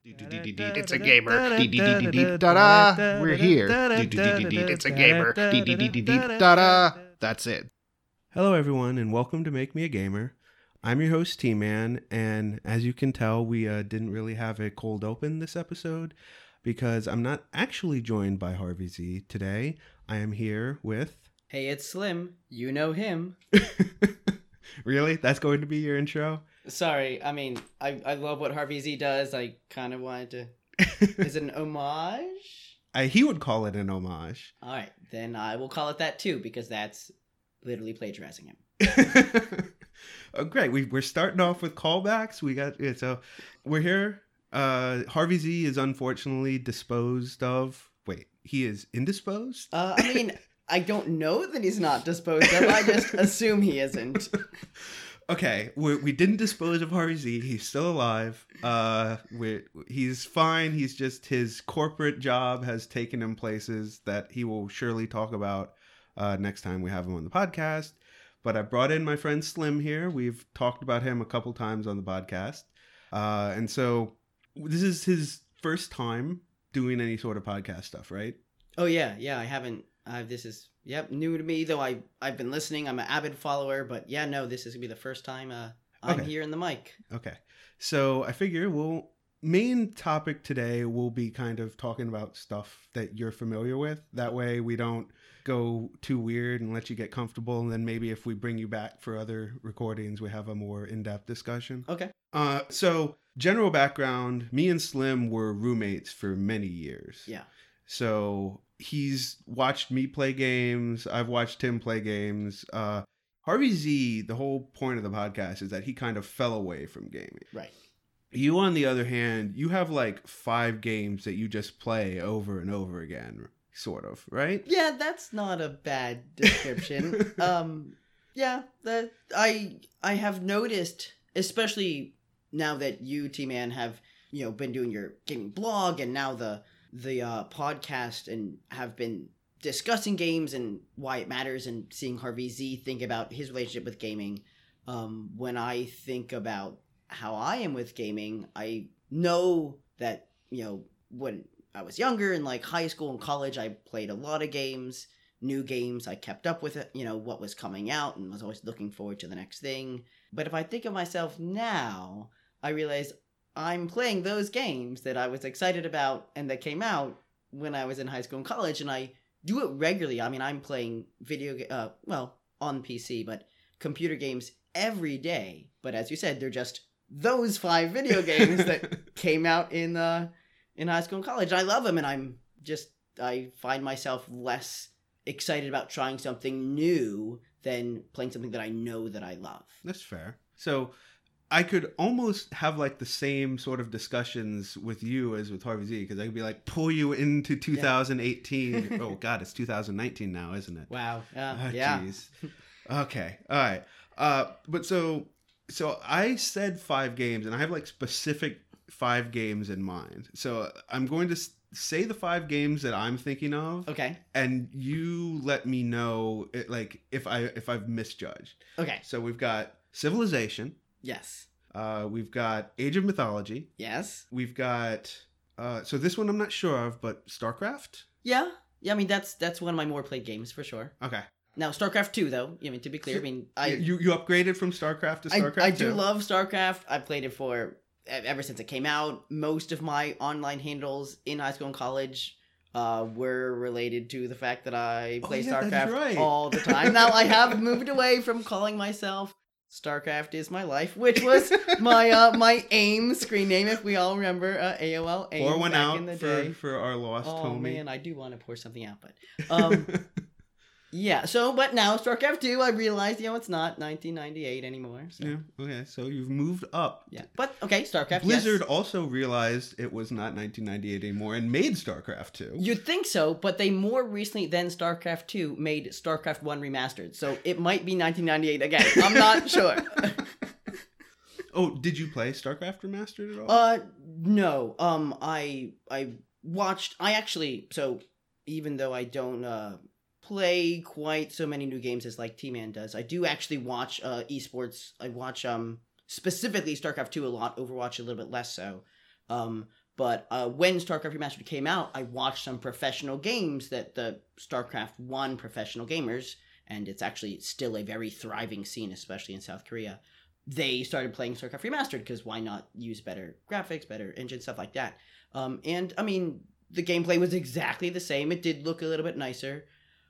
It's a gamer. Da-da. We're here. It's a gamer. Da-da. That's it. Hello, everyone, and welcome to Make Me a Gamer. I'm your host, T-Man, and as you can tell, we didn't really have a cold open this episode because I'm not actually joined by Harvey Z today. I am here with... Hey, it's Slim. You know him. Really? That's going to be your intro? Sorry, I mean, I love what Harvey Z does. I kind of wanted to... Is it an homage? He would call it an homage. All right, then I will call it that too, because that's literally plagiarizing him. Oh, great. We're starting off with callbacks. So we're here. Harvey Z is unfortunately disposed of. Wait, he is indisposed? I mean, I don't know that he's not disposed of. I just assume he isn't. Okay, we didn't dispose of Harvey Z. He's still alive. He's fine. He's just, his corporate job has taken him places that he will surely talk about next time we have him on the podcast. But I brought in my friend Slim here. We've talked about him a couple times on the podcast. And so this is his first time doing any sort of podcast stuff, right? Oh, yeah, I haven't. This is, new to me, though I've been listening. I'm an avid follower, but yeah, no, this is going to be the first time I'm here in the mic. Okay. So I figure main topic today will be kind of talking about stuff that you're familiar with. That way we don't go too weird and let you get comfortable. And then maybe if we bring you back for other recordings, we have a more in-depth discussion. Okay. So general background, me and Slim were roommates for many years. Yeah. So he's watched me play games. I've watched him play games. Harvey Z, the whole point of the podcast is that he kind of fell away from gaming. Right. You, on the other hand, you have like 5 games that you just play over and over again, sort of, right? Yeah, that's not a bad description. I have noticed, especially now that you, T-Man, have been doing your gaming blog and now the podcast and have been discussing games and why it matters and seeing Harvey Z think about his relationship with gaming. When I think about how I am with gaming, I know that, when I was younger in like high school and college, I played a lot of games, new games. I kept up with it, what was coming out and was always looking forward to the next thing. But if I think of myself now, I realize I'm playing those games that I was excited about and that came out when I was in high school and college, and I do it regularly. I mean, I'm playing on PC, but computer games every day. But as you said, they're just those 5 video games that came out in high school and college. I love them, and I find myself less excited about trying something new than playing something that I know that I love. That's fair. So I could almost have like the same sort of discussions with you as with Harvey Z, because I could be like, pull you into 2018. Yeah. Oh God, it's 2019 now, isn't it? Wow. Yeah. Jeez. Okay. All right. But so I said 5 games, and I have like specific 5 games in mind. So I'm going to say the 5 games that I'm thinking of. Okay. And you let me know if I've misjudged. Okay. So we've got Civilization. Yes. We've got Age of Mythology. Yes. We've got so this one I'm not sure of, but StarCraft. Yeah. I mean that's one of my more played games for sure. Okay. Now StarCraft 2 though. I mean, to be clear, you upgraded from StarCraft to StarCraft 2. I do love StarCraft. I played it ever since it came out. Most of my online handles in high school and college were related to the fact that I play StarCraft all the time. Now I have moved away from calling myself StarCraft is my life, which was my AIM screen name, if we all remember AOL AIM. Pour one back out in the day. for our lost homie. Oh man, I do want to pour something out, but yeah. So, but now StarCraft 2, I realized it's not 1998 anymore. So. Yeah. Okay. So you've moved up. Yeah. But okay, StarCraft. Blizzard also realized it was not 1998 anymore and made StarCraft 2. You'd think so, but they more recently than StarCraft 2 made StarCraft 1 remastered. So it might be 1998 again. I'm not sure. Oh, did you play StarCraft Remastered at all? No. I watched. So even though I don't play quite so many new games as like T-Man does, I do actually watch esports. I watch specifically StarCraft 2 a lot, Overwatch a little bit less so. But when StarCraft Remastered came out, I watched some professional games that the StarCraft 1 professional gamers, and it's actually still a very thriving scene, especially in South Korea, they started playing StarCraft Remastered because why not use better graphics, better engine, stuff like that. And, I mean, the gameplay was exactly the same. It did look a little bit nicer,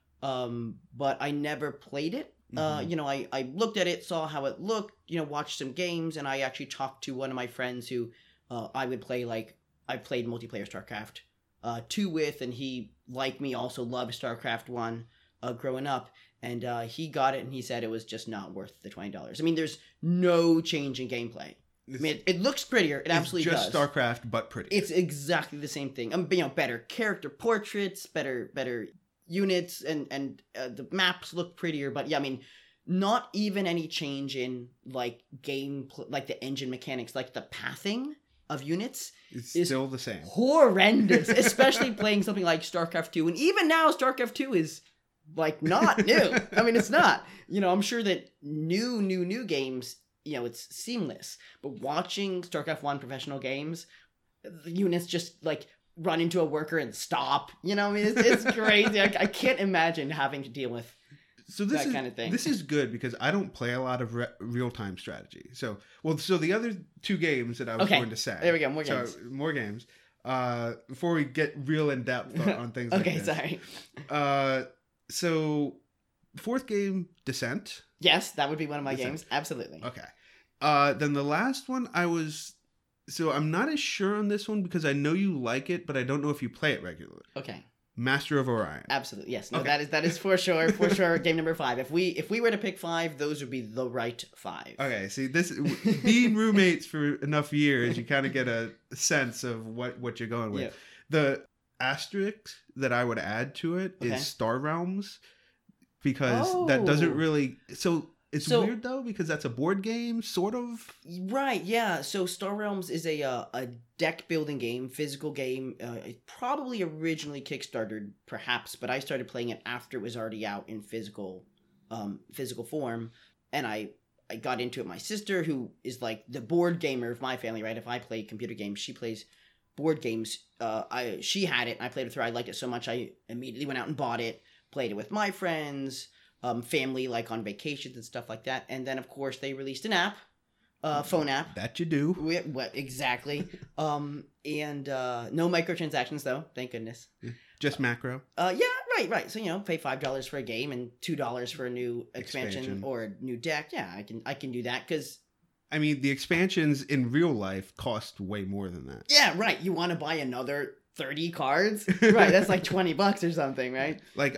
but I never played it. You know, I looked at it, saw how it looked, you know, watched some games, and I actually talked to one of my friends who I would play, like, I played multiplayer StarCraft 2 with, and he, like me, also loved StarCraft 1 growing up, and he got it, and he said it was just not worth the $20. I mean, there's no change in gameplay. I mean, it looks prettier. It absolutely does. It's just StarCraft, but prettier. It's exactly the same thing. You know, better character portraits, better units, and the maps look prettier. But yeah, I mean, not even any change in like like the engine mechanics, like the pathing of units. It's still the same. Horrendous, especially playing something like StarCraft 2. And even now, StarCraft 2 is like not new. I mean, it's not. You know, I'm sure that new games, you know, it's seamless. But watching StarCraft 1 professional games, the units just like run into a worker and stop. You know, I mean, it's crazy. I can't imagine having to deal with that kind of thing. This is good because I don't play a lot of real-time strategy. So the other two games that I was going to say. There we go, more games. More games. Before we get real in-depth on things like this. Okay, sorry. So, fourth game, Descent. Yes, that would be one of my games. Absolutely. Okay. Then the last one so I'm not as sure on this one because I know you like it, but I don't know if you play it regularly. Okay. Master of Orion. Absolutely, yes. No, okay. That is for sure game number 5. If we were to pick 5, those would be the right 5. Okay, see, this being roommates for enough years, you kind of get a sense of what you're going with. Yeah. The asterisk that I would add to it is Star Realms, because that doesn't really It's weird, though, because that's a board game, sort of. Right, yeah. So Star Realms is a deck-building game, physical game. It probably originally Kickstarted, perhaps, but I started playing it after it was already out in physical form. And I got into it. My sister, who is like the board gamer of my family, right? If I play computer games, she plays board games. She had it, and I played with her. I liked it so much, I immediately went out and bought it, played it with my friends, family, like on vacations and stuff like that. And then, of course, they released an app, phone app. That you do. What exactly? And no microtransactions, though. Thank goodness. Just macro. Yeah, right. So, you know, pay $5 for a game and $2 for a new expansion or a new deck. Yeah, I can do that because. I mean, the expansions in real life cost way more than that. Yeah, right. You want to buy another 30 cards? Right. That's like $20 or something, right? Like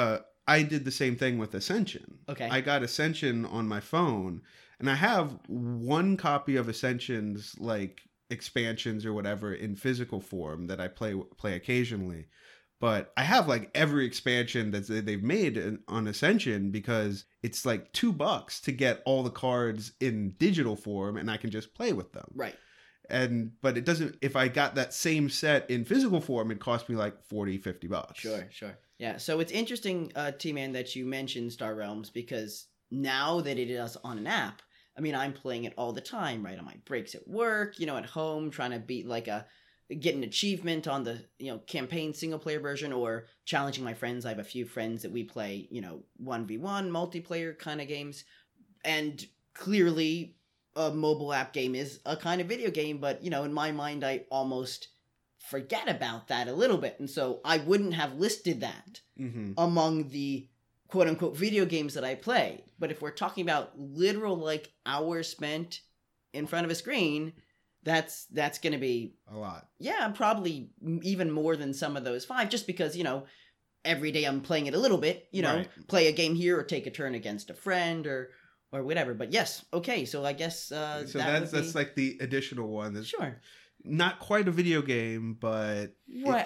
I did the same thing with Ascension. Okay. I got Ascension on my phone, and I have one copy of Ascension's like expansions or whatever in physical form that I play occasionally. But I have like every expansion that they've made on Ascension because it's like $2 to get all the cards in digital form, and I can just play with them. Right. But it doesn't. If I got that same set in physical form, it cost me like $40-$50. Sure. Yeah, so it's interesting, T-Man, that you mentioned Star Realms, because now that it is on an app, I mean, I'm playing it all the time, right? On my breaks at work, you know, at home, trying to beat get an achievement on the, you know, campaign single-player version, or challenging my friends. I have a few friends that we play, you know, 1v1 multiplayer kind of games, and clearly a mobile app game is a kind of video game, but, you know, in my mind, I almost forget about that a little bit, and so I wouldn't have listed that among the quote-unquote video games that I play. But if we're talking about literal like hours spent in front of a screen, that's going to be a lot. Yeah, probably even more than some of those 5, just because, you know, every day I'm playing it a little bit, you know, right. Play a game here or take a turn against a friend or whatever. But yes, okay, so I guess so that's like the additional one. That's sure. Not quite a video game, but right.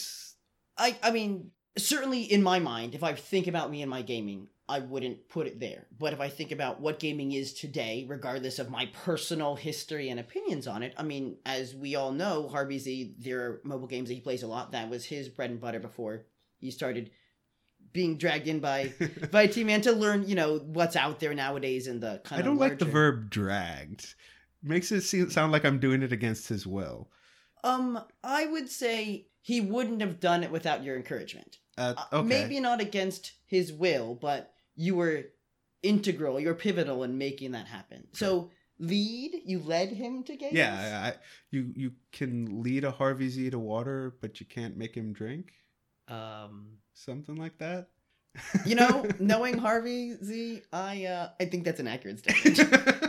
I mean, certainly in my mind, if I think about me and my gaming, I wouldn't put it there. But if I think about what gaming is today, regardless of my personal history and opinions on it, I mean, as we all know, Harvey Z, there are mobile games that he plays a lot. That was his bread and butter before he started being dragged in by T-Man to learn, you know, what's out there nowadays in the kind of I don't like the verb dragged. Makes it sound like I'm doing it against his will. I would say he wouldn't have done it without your encouragement. Okay. Maybe not against his will, but you were integral, you were pivotal in making that happen. So you led him to games? Yeah, you can lead a Harvey Z to water, but you can't make him drink? Something like that? Knowing Harvey Z, I think that's an accurate statement.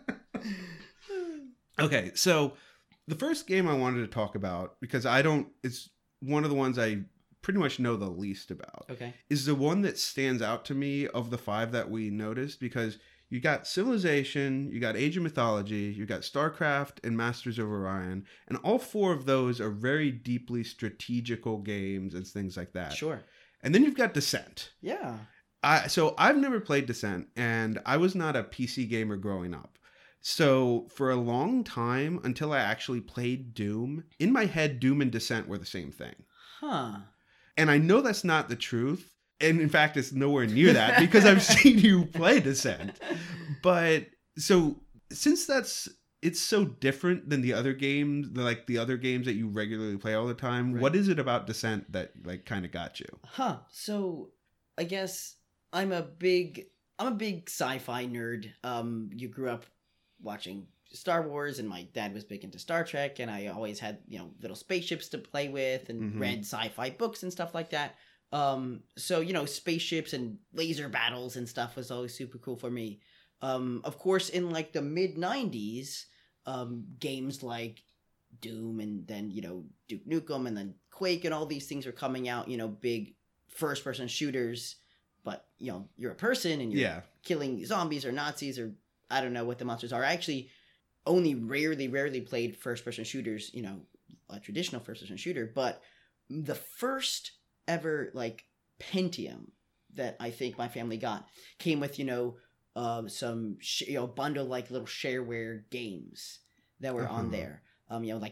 Okay, so the first game I wanted to talk about, because it's one of the ones I pretty much know the least about. Okay. Is the one that stands out to me of the 5 that we noticed, because you got Civilization, you got Age of Mythology, you got StarCraft and Masters of Orion, and all 4 of those are very deeply strategical games and things like that. Sure. And then you've got Descent. Yeah. So I've never played Descent, and I was not a PC gamer growing up. So for a long time, until I actually played Doom, in my head, Doom and Descent were the same thing. Huh. And I know that's not the truth. And in fact, it's nowhere near that because I've seen you play Descent. But so since it's so different than the other games, like the other games that you regularly play all the time, Right. What is it about Descent that like kind of got you? So I guess I'm a big sci-fi nerd. You grew up watching Star Wars, and my dad was big into Star Trek, and I always had little spaceships to play with, and read sci-fi books and stuff like that. So spaceships and laser battles and stuff was always super cool for me. Of course, in like the mid '90s, games like Doom and then Duke Nukem and then Quake and all these things were coming out. Big first-person shooters, but you're a person and you're killing zombies or Nazis or I don't know what the monsters are. I actually only rarely played first-person shooters, a traditional first-person shooter, but the first ever like Pentium that I think my family got came with some bundle like little shareware games that were on there, like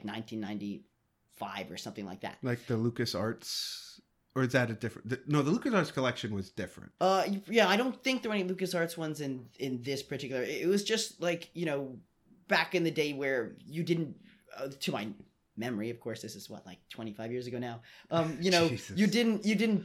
1995 or something like that. Like the LucasArts, or is that a different? No, the LucasArts collection was different. Yeah, I don't think there were any LucasArts ones in this particular. It was just like back in the day where you didn't, to my memory, of course, this is what, like 25 years ago now. Jesus. you didn't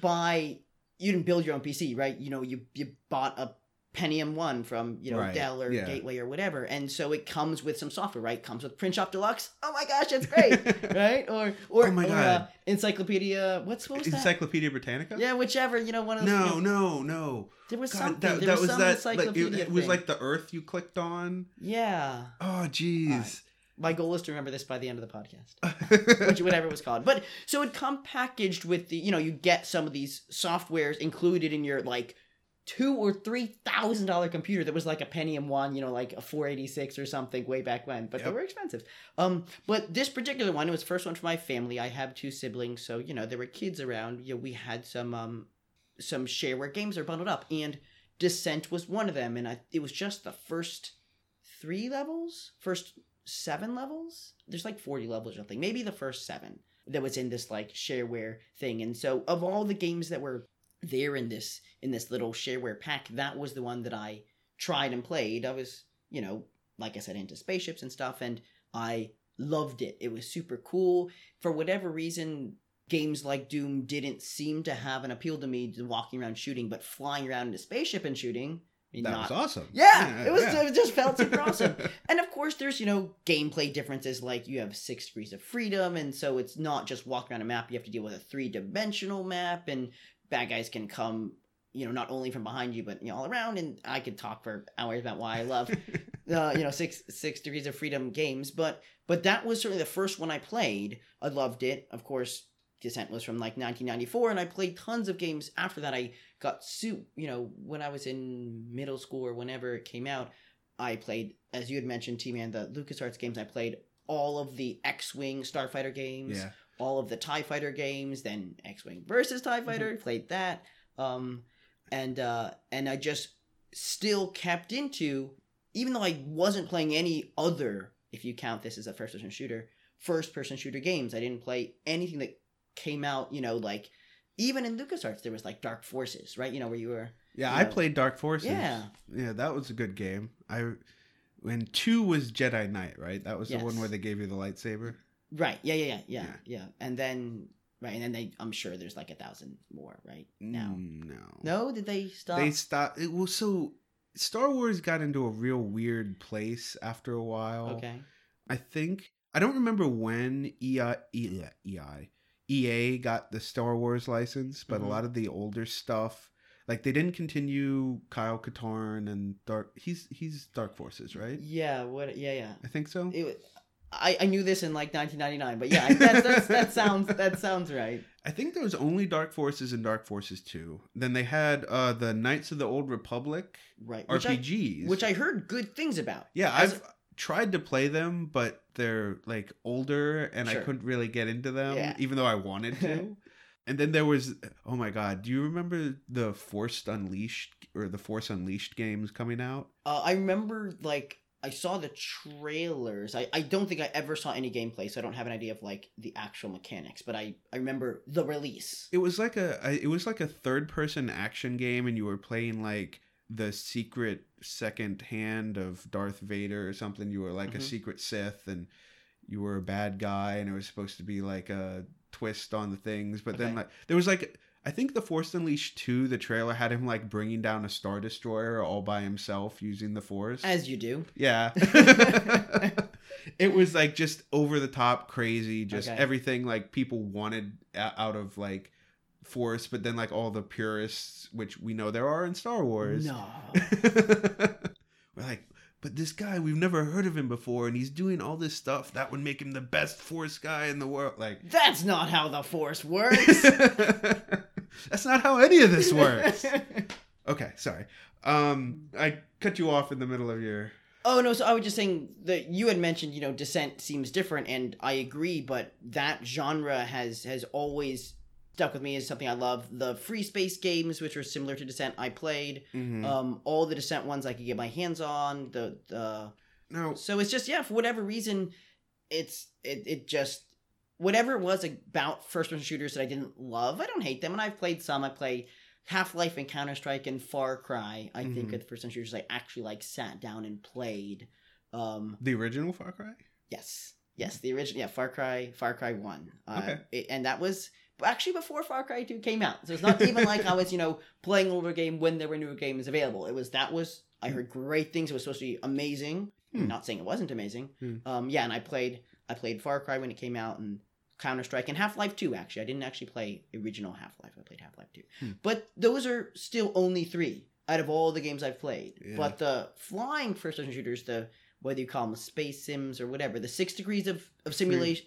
build your own PC, right? You bought a Pentium 1 from Right. Dell or Yeah. Gateway or whatever, and so it comes with some software, right? Comes with Print Shop Deluxe. Oh my gosh, that's great, right? Or Oh my God. Encyclopedia. What was that? Encyclopedia Britannica? Yeah, whichever. One of those. No. There was God, something. that was some that. Like, encyclopedia it was thing. like the Earth you clicked on. Yeah. Oh, jeez. My goal is to remember this by the end of the podcast. Whatever it was called. But so it come packaged with the, you get some of these softwares included in your like $2,000 or $3,000 computer that was like a Pentium 1, like a 486 or something way back when, but they were expensive. But this particular one, it was the first one for my family. I have 2 siblings, so there were kids around. We had some shareware games that were bundled up, and Descent was one of them, and it was just the first 3 levels, first 7 levels. There's like 40 levels or something. Maybe the first 7 that was in this like shareware thing. And so of all the games that were there in this little shareware pack, that was the one that I tried and played. I was, like I said, into spaceships and stuff, and I loved it. It was super cool. For whatever reason, games like Doom didn't seem to have an appeal to me, walking around shooting, but flying around in a spaceship and shooting. That was awesome. Yeah, it just felt super awesome. And of course, there's, gameplay differences, like you have 6 degrees of freedom, and so it's not just walking around a map, you have to deal with a 3-dimensional map, and bad guys can come, not only from behind you, but all around, and I could talk for hours about why I love, 6 degrees of freedom games, but that was certainly the first one I played. I loved it. Of course, Descent was from like 1994, and I played tons of games after that. I got when I was in middle school or whenever it came out, I played, as you had mentioned, T-Man, the LucasArts games. I played all of the X-Wing Starfighter games, all of the TIE Fighter games, then X-Wing versus TIE Fighter, played that. And I just still kept into, even though I wasn't playing any other, if you count this as a first-person shooter games, I didn't play anything that came out, like, even in LucasArts, there was like Dark Forces, right? Where you were. Yeah, I played Dark Forces. Yeah. Yeah, that was a good game. When 2 was Jedi Knight, right? That was the one where they gave you the lightsaber. Right. Yeah. And then I'm sure there's like 1,000 more right now. No, did they stop? They stopped. So Star Wars got into a real weird place after a while. Okay. I don't remember when EA got the Star Wars license, but a lot of the older stuff, like they didn't continue Kyle Katarn and he's Dark Forces, right? Yeah. What? Yeah. I think so. I knew this in like 1999, but yeah, that sounds right. I think there was only Dark Forces and Dark Forces 2. Then they had the Knights of the Old Republic RPGs, which I heard good things about. Yeah, I've tried to play them, but they're like older, and I couldn't really get into them, even though I wanted to. And then there was, oh my god, do you remember the Force Unleashed games coming out? I remember like. I saw the trailers. I don't think I ever saw any gameplay, so I don't have an idea of like the actual mechanics. But I remember the release. It was like a third-person action game, and you were playing like the secret second hand of Darth Vader or something. You were like a secret Sith, and you were a bad guy, and it was supposed to be like a twist on the things. But then like there was like. I think the Force Unleashed 2, the trailer had him like bringing down a Star Destroyer all by himself using the Force. As you do. Yeah. It was like just over the top crazy, just everything like people wanted out of like Force, but then like all the purists, which we know there are in Star Wars. No. We're like, but this guy, we've never heard of him before, and he's doing all this stuff that would make him the best Force guy in the world. Like, that's not how the Force works. That's not how any of this works. Okay, sorry. I cut you off in the middle of your... Oh, no, so I was just saying that you had mentioned, Descent seems different, and I agree, but that genre has always stuck with me as something I love. The free space games, which are similar to Descent, I played. All the Descent ones I could get my hands on. No. So it's just, for whatever reason, it just... Whatever it was about first-person shooters that I didn't love, I don't hate them, and I've played some. I play Half-Life and Counter-Strike and Far Cry. I think of the first-person shooters I actually sat down and played. The original Far Cry? Yes, the original. Yeah, Far Cry 1. Okay. And that was actually before Far Cry 2 came out. So it's not even like I was, playing an older game when there were newer games available. I heard great things. It was supposed to be amazing. I'm not saying it wasn't amazing. And I played Far Cry when it came out, and Counter-Strike, and Half-Life 2, actually. I didn't actually play original Half-Life. I played Half-Life 2. But those are still only 3 out of all the games I've played. Yeah. But the flying first-person shooters, whether you call them space sims or whatever, the 6 degrees of simulation...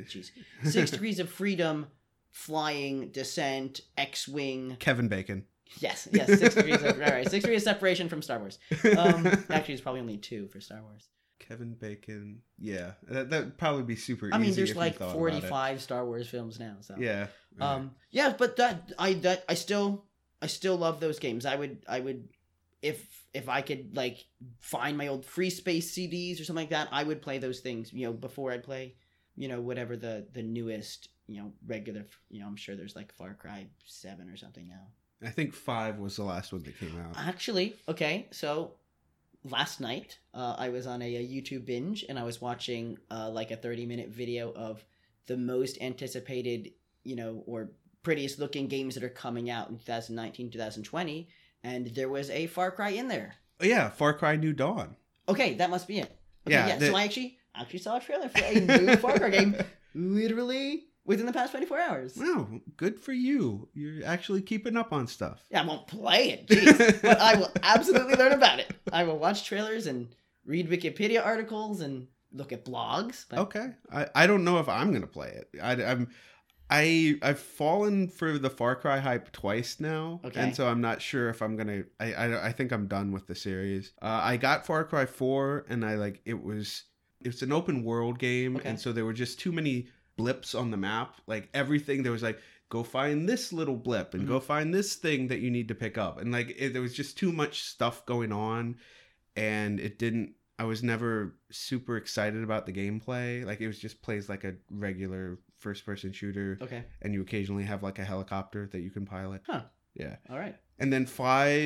6 degrees of freedom, flying, Descent, X-Wing... Kevin Bacon. Yes, 6 degrees of... Right, 6 degrees of separation from Star Wars. Actually, it's probably only 2 for Star Wars. Kevin Bacon, yeah, that'd probably be super easy. I mean, there's like 45 Star Wars films now, so yeah, but I still love those games. I would if I could like find my old Free Space CDs or something like that, I would play those things. Before I'd play, whatever the newest, regular. I'm sure there's like Far Cry 7 or something now. I think 5 was the last one that came out. Actually, okay, so. Last night, I was on a YouTube binge, and I was watching like a 30-minute video of the most anticipated, or prettiest looking games that are coming out in 2019, 2020, and there was a Far Cry in there. Oh, yeah, Far Cry New Dawn. Okay, that must be it. Okay, so I actually saw a trailer for a new Far Cry game, literally within the past 24 hours. Wow, good for you. You're actually keeping up on stuff. Yeah, I won't play it, jeez, but I will absolutely learn about it. I will watch trailers and read Wikipedia articles and look at blogs. But... Okay, I don't know if I'm gonna play it. I've fallen for the Far Cry hype twice now, and so I'm not sure if I'm gonna. I think I'm done with the series. I got Far Cry 4, and it's an open world game, and so there were just too many blips on the map. Like everything, there was like, go find this little blip and go find this thing that you need to pick up, and like there was just too much stuff going on, and I was never super excited about the gameplay. Like it was just plays like a regular first person shooter, and you occasionally have like a helicopter that you can pilot. Yeah, all right. And then 5,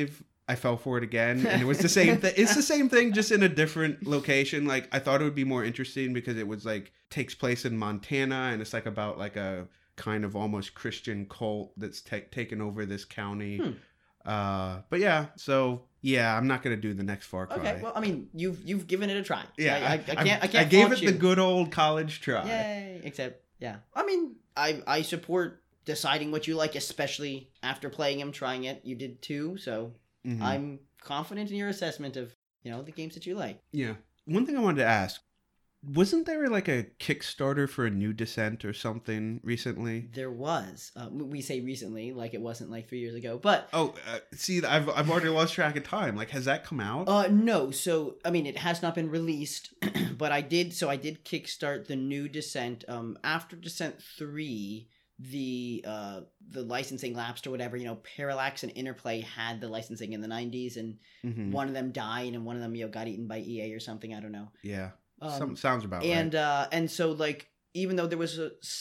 I fell for it again, and it was the same thing. It's the same thing, just in a different location. Like, I thought it would be more interesting because it was like takes place in Montana, and it's like about like a kind of almost Christian cult that's taken over this county. But yeah, so yeah, I'm not gonna do the next Far Cry. Okay, well, I mean, you've given it a try. Yeah, I can't. I gave fault it you. the good old college try. Yay! Except, yeah, I mean, I support deciding what you like, especially after playing him, trying it. You did too, so Mhm. I'm confident in your assessment of the games that you like. Yeah. One thing I wanted to ask, wasn't there like a Kickstarter for a new Descent or something recently? There was. We say recently, like it wasn't like 3 years ago, but Oh, see, I've already lost track of time. Like, has that come out? no. So I mean, it has not been released, but I did. So I did kickstart the new Descent. After Descent 3, the licensing lapsed or whatever. Parallax and Interplay had the licensing in the 90s, and Mhm. one of them died, and one of them got eaten by EA or something. I don't know. Yeah. Sounds about right. And so, like, even though there was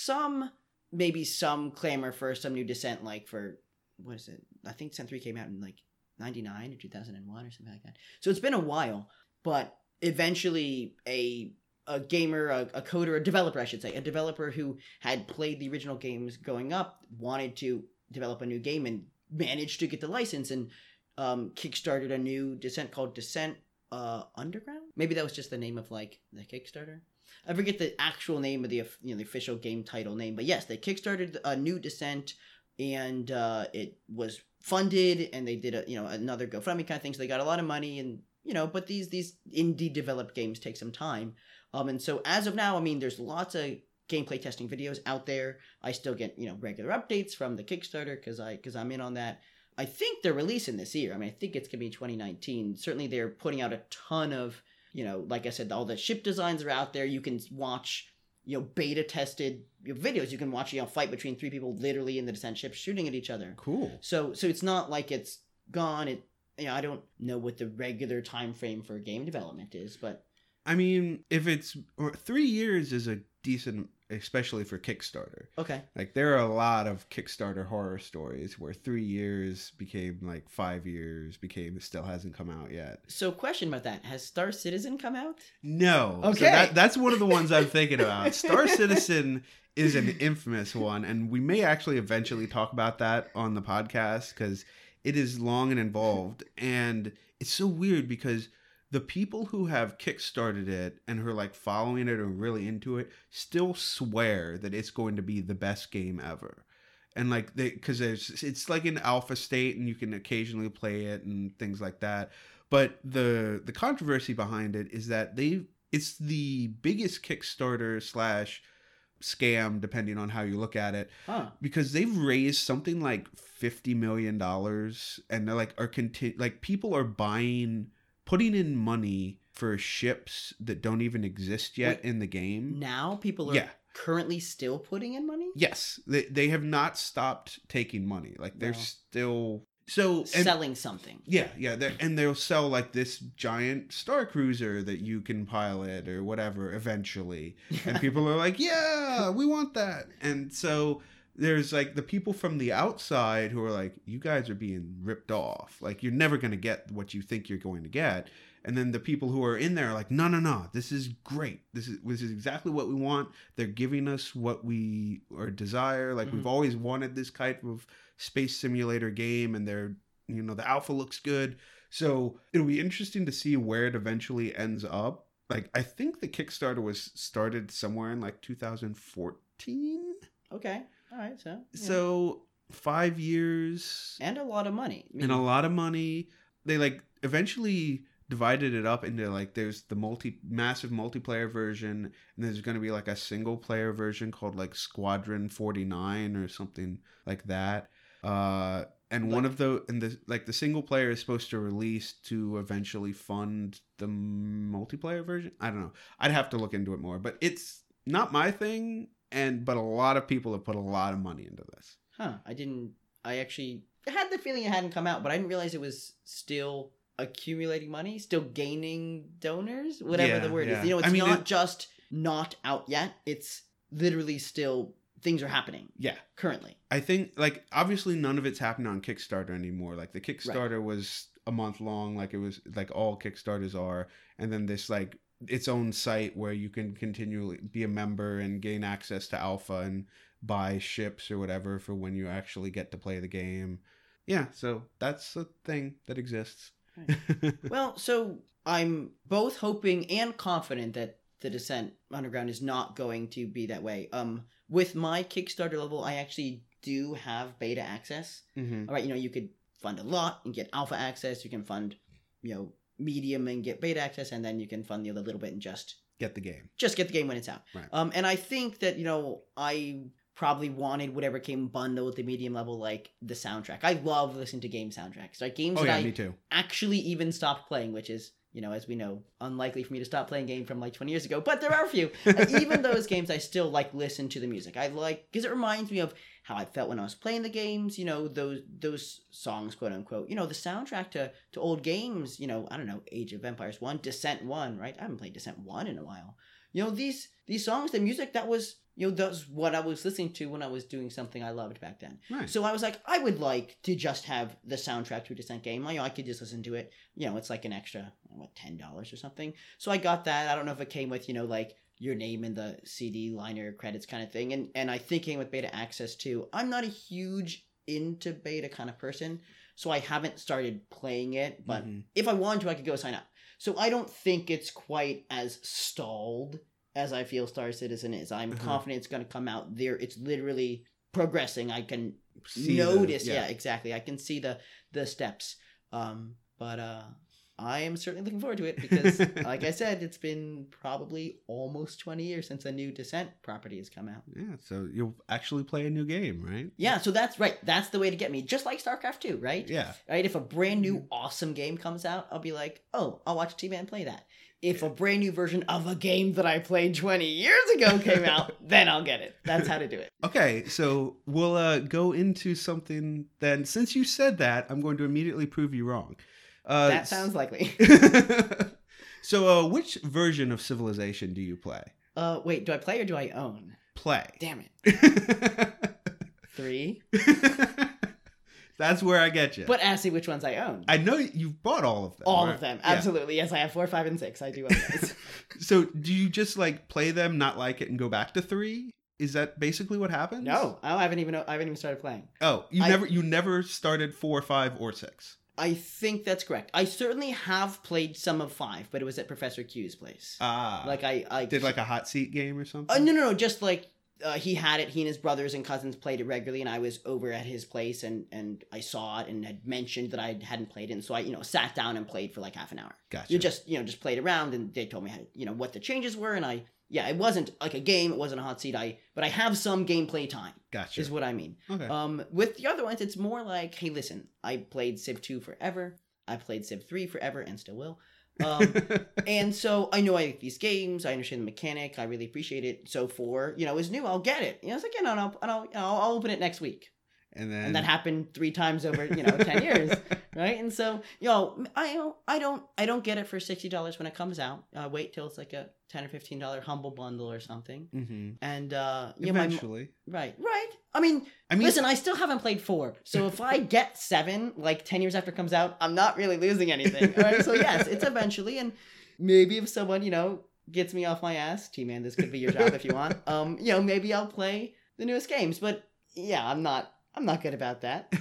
maybe some clamor for some new Descent, like for, what is it? I think Descent 3 came out in like 99 or 2001 or something like that. So it's been a while, but eventually a gamer, a coder, a developer, I should say, a developer who had played the original games going up wanted to develop a new game and managed to get the license and kickstarted a new Descent called Descent Underground. Maybe that was just the name of like the Kickstarter. I forget the actual name of the the official game title name, but yes, they kickstarted a new Descent, and it was funded, and they did another GoFundMe kind of thing. So they got a lot of money, and but these indie developed games take some time. And so as of now, I mean, there's lots of gameplay testing videos out there. I still get regular updates from the Kickstarter because I'm in on that. I think they're releasing this year. I mean, I think it's going to be 2019. Certainly, they're putting out a ton of, like I said, all the ship designs are out there. You can watch, beta tested videos. You can watch, fight between 3 people literally in the Descent ship shooting at each other. Cool. So it's not like it's gone. I don't know what the regular time frame for game development is, but I mean, if it's 3 years is a decent, especially for Kickstarter. okay. Like, there are a lot of Kickstarter horror stories where 3 years became like 5 years, it still hasn't come out yet. So question about that. Has Star Citizen come out? No. Okay. So that's one of the ones I'm thinking about. Star Citizen is an infamous one, and we may actually eventually talk about that on the podcast because it is long and involved. And it's so weird because the people who have kickstarted it and who are like following it and really into it still swear that it's going to be the best game ever. And like because it's like in alpha state and you can occasionally play it and things like that. But the controversy behind it is that it's the biggest Kickstarter / scam, depending on how you look at it, because they've raised something like $50 million, and they're like people are putting in money for ships that don't even exist yet in the game. Now people are currently still putting in money? Yes, they have not stopped taking money. Like, they're still selling something. Yeah, and they'll sell like this giant Star Cruiser that you can pilot or whatever eventually. And people are like, yeah, we want that. And so there's like the people from the outside who are like, you guys are being ripped off. Like, you're never going to get what you think you're going to get. And then the people who are in there are like, no, this is great. This is exactly what we want. They're giving us what we desire. Like, we've always wanted this type of space simulator game, and they're, the alpha looks good. So it'll be interesting to see where it eventually ends up. Like, I think the Kickstarter was started somewhere in like 2014. Okay. All right. So 5 years. And a lot of money. And a lot of money. They like eventually divided it up into like, there's the massive multiplayer version, and there's going to be like a single player version called like Squadron 49 or something like that. And one of the single player is supposed to release to eventually fund the multiplayer version. I don't know. I'd have to look into it more, but it's not my thing. But a lot of people have put a lot of money into this. I actually had the feeling it hadn't come out, but I didn't realize it was still accumulating money, still gaining donors, whatever the word is. It's not just not out yet. It's literally still, things are happening. Yeah. Currently. I think, like, obviously none of it's happening on Kickstarter anymore. Like, the Kickstarter was a month long, like it was like all Kickstarters are, and then this like its own site where you can continually be a member and gain access to alpha and buy ships or whatever for when you actually get to play the game. Yeah, so that's a thing that exists. Right. Well, so I'm both hoping and confident that the Descent Underground is not going to be that way. With my Kickstarter level, I actually do have beta access. Mm-hmm. All right, you could fund a lot and get alpha access. You can fund, medium and get beta access, and then you can fund the other little bit and just Get the game. get the game when it's out. Right. And I think that, I probably wanted whatever came bundled with the medium level, like the soundtrack. I love listening to game soundtracks. Like games that Me too. actually even stopped playing, which is, as we know, unlikely for me to stop playing game from like 20 years ago, but there are a few. Even those games, I still like listen to the music. I like, because it reminds me of how I felt when I was playing the games, those songs, quote unquote, the soundtrack to old games, I don't know, Age of Empires 1, Descent 1, right? I haven't played Descent 1 in a while. These songs, the music, that was, that's what I was listening to when I was doing something I loved back then. Right. So I was like, I would like to just have the soundtrack to a Descent game. I could just listen to it. It's like an extra, $10 or something. So I got that. I don't know if it came with, like your name in the CD liner credits kind of thing. And I think it came with beta access too. I'm not a huge into beta kind of person, so I haven't started playing it. But if I wanted to, I could go sign up. So I don't think it's quite as stalled as I feel Star Citizen is. I'm confident it's going to come out there. It's literally progressing. I can notice. Yeah, exactly. I can see the steps. But I am certainly looking forward to it because, like I said, it's been probably almost 20 years since a new Descent property has come out. Yeah, so you'll actually play a new game, right? Yeah, so that's right. That's the way to get me. Just like StarCraft 2, right? Yeah. Right? If a brand new awesome game comes out, I'll be like, oh, I'll watch T-Man play that. If a brand new version of a game that I played 20 years ago came out, then I'll get it. That's how to do it. Okay, so we'll go into something then. Since you said that, I'm going to immediately prove you wrong. That sounds likely. So which version of Civilization do you play? Wait, do I play or do I own? Play. Damn it. 3? That's where I get you. But ask me which ones I own. I know you've bought all of them. All right? of them. Yeah. Absolutely. Yes, I have 4, 5, and 6. I do own those. So do you just like play them, not like it, and go back to 3? Is that basically what happens? No, I haven't even started playing. Oh, you never started 4, 5, or 6. I think that's correct. I certainly have played some of 5, but it was at Professor Q's place. Like I did like a hot seat game or something. No, just like he had it. He and his brothers and cousins played it regularly, and I was over at his place, and I saw it and had mentioned that I hadn't played it, and so I sat down and played for like half an hour. Gotcha. You just played around, and they told me how what the changes were, and it wasn't like a game, it wasn't a hot seat. But I have some gameplay time. Gotcha. Is what I mean. Okay. With the other ones, it's more like, hey, listen, I played Civ 2 forever. I played Civ 3 forever and still will. And so I know I like these games. I understand the mechanic. I really appreciate it. So for, is new, I'll get it. It's like, I'll open it next week. And that happened 3 times over, 10 years. Right. And so, I don't get it for $60 when it comes out. Wait till it's like a $10 or $15 humble bundle or something. Mm-hmm. And, eventually. Right. I mean, listen, I still haven't played 4. So if I get 7, like 10 years after it comes out, I'm not really losing anything. All right. So yes, it's eventually. And maybe if someone, gets me off my ass, T-Man, this could be your job if you want. Maybe I'll play the newest games. But yeah, I'm not good about that.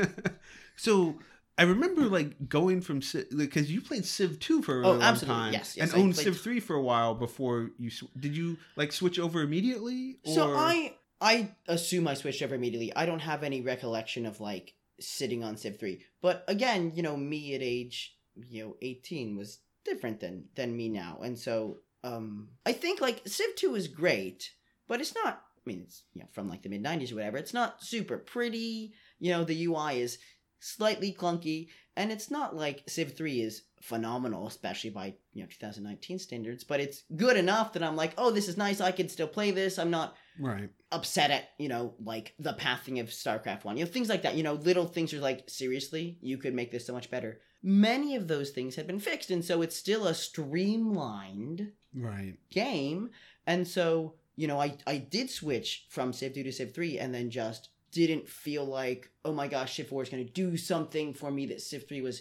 So I remember like going from because you played Civ 2 for a really long time, yes, and owned Civ 3 for a while before you. Did you like switch over immediately? Or? So I assume I switched over immediately. I don't have any recollection of like sitting on Civ 3. But again, me at age 18 was different than me now, and so I think like Civ 2 is great, but it's not. I mean, it's from like the mid 90s or whatever. It's not super pretty. The UI is slightly clunky, and it's not like Civ 3 is phenomenal, especially by 2019 standards. But it's good enough that I'm like, oh, this is nice. I can still play this. I'm not upset at like the pathing of StarCraft 1. Things like that. Little things are like, seriously, you could make this so much better. Many of those things have been fixed, and so it's still a streamlined game. And so I did switch from Civ 2 to Civ 3 and then just didn't feel like, oh my gosh, Civ 4 is going to do something for me that Civ 3 was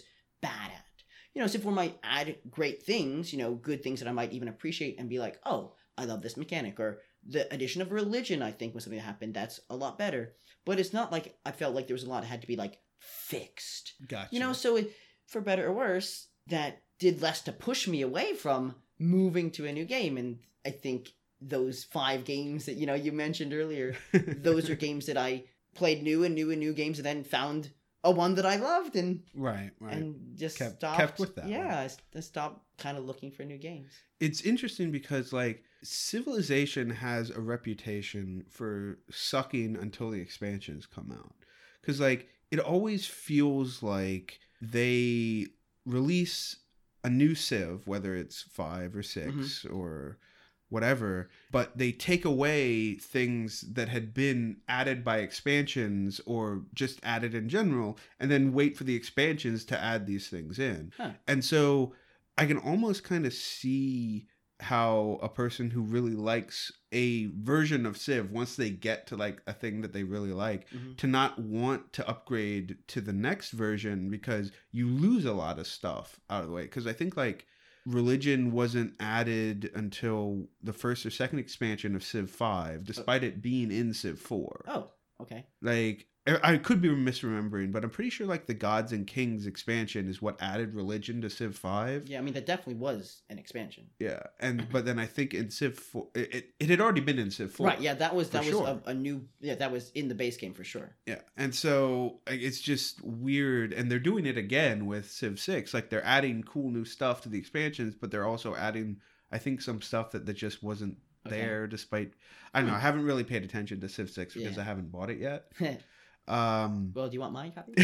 bad at. Civ 4 might add great things, good things that I might even appreciate and be like, oh, I love this mechanic. Or the addition of religion, I think, was something that happened that's a lot better. But it's not like I felt like there was a lot that had to be, like, fixed. Gotcha. So for better or worse, that did less to push me away from moving to a new game. And I think those 5 games that, you mentioned earlier, those are games that I played new games and then found a one that I loved and right. And just kept with that. Yeah, I stopped kind of looking for new games. It's interesting because, like, Civilization has a reputation for sucking until the expansions come out. Because, like, it always feels like they release a new Civ, whether it's 5 or 6 or whatever, but they take away things that had been added by expansions or just added in general, and then wait for the expansions to add these things in. And so I can almost kind of see how a person who really likes a version of Civ, once they get to like a thing that they really like, to not want to upgrade to the next version because you lose a lot of stuff out of the way. Because I think like religion wasn't added until the first or second expansion of Civ 5, despite it being in Civ 4. Oh, okay. Like, I could be misremembering, but I'm pretty sure like the Gods and Kings expansion is what added religion to Civ 5. Yeah, I mean, that definitely was an expansion. Yeah, but then I think in Civ 4, it had already been in Civ 4. Right, yeah, that was sure. a new, that was in the base game for sure. Yeah, and so it's just weird, and they're doing it again with Civ 6. Like, they're adding cool new stuff to the expansions, but they're also adding, I think, some stuff that just wasn't there, despite, I don't know, I haven't really paid attention to Civ 6 because I haven't bought it yet. Well, do you want my copy?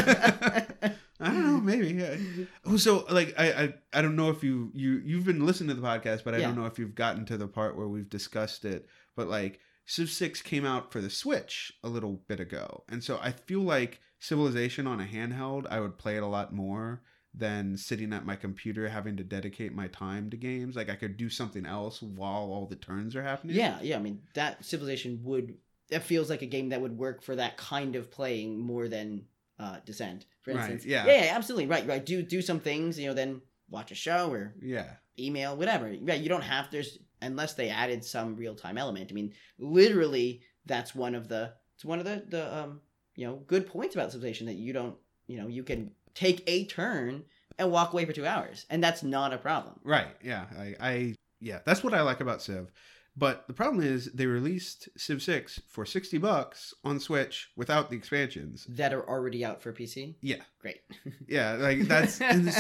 I don't know, maybe. Yeah. So, like, I don't know if you've been listening to the podcast, but I don't know if you've gotten to the part where we've discussed it. But like, Civ 6 came out for the Switch a little bit ago, and so I feel like Civilization on a handheld, I would play it a lot more than sitting at my computer having to dedicate my time to games. Like, I could do something else while all the turns are happening. Yeah. I mean, that Civilization that feels like a game that would work for that kind of playing more than Descent, for instance. Right, yeah. Yeah, absolutely. Right. Do some things, then watch a show or email, whatever. Yeah, you don't have to, unless they added some real-time element. I mean, literally, that's one of the good points about Civilization, that you don't, you can take a turn and walk away for 2 hours, and that's not a problem. Right, yeah. That's what I like about Civ. But the problem is they released Civ 6 for $60 on Switch without the expansions that are already out for PC. Yeah, great. Yeah, like that's and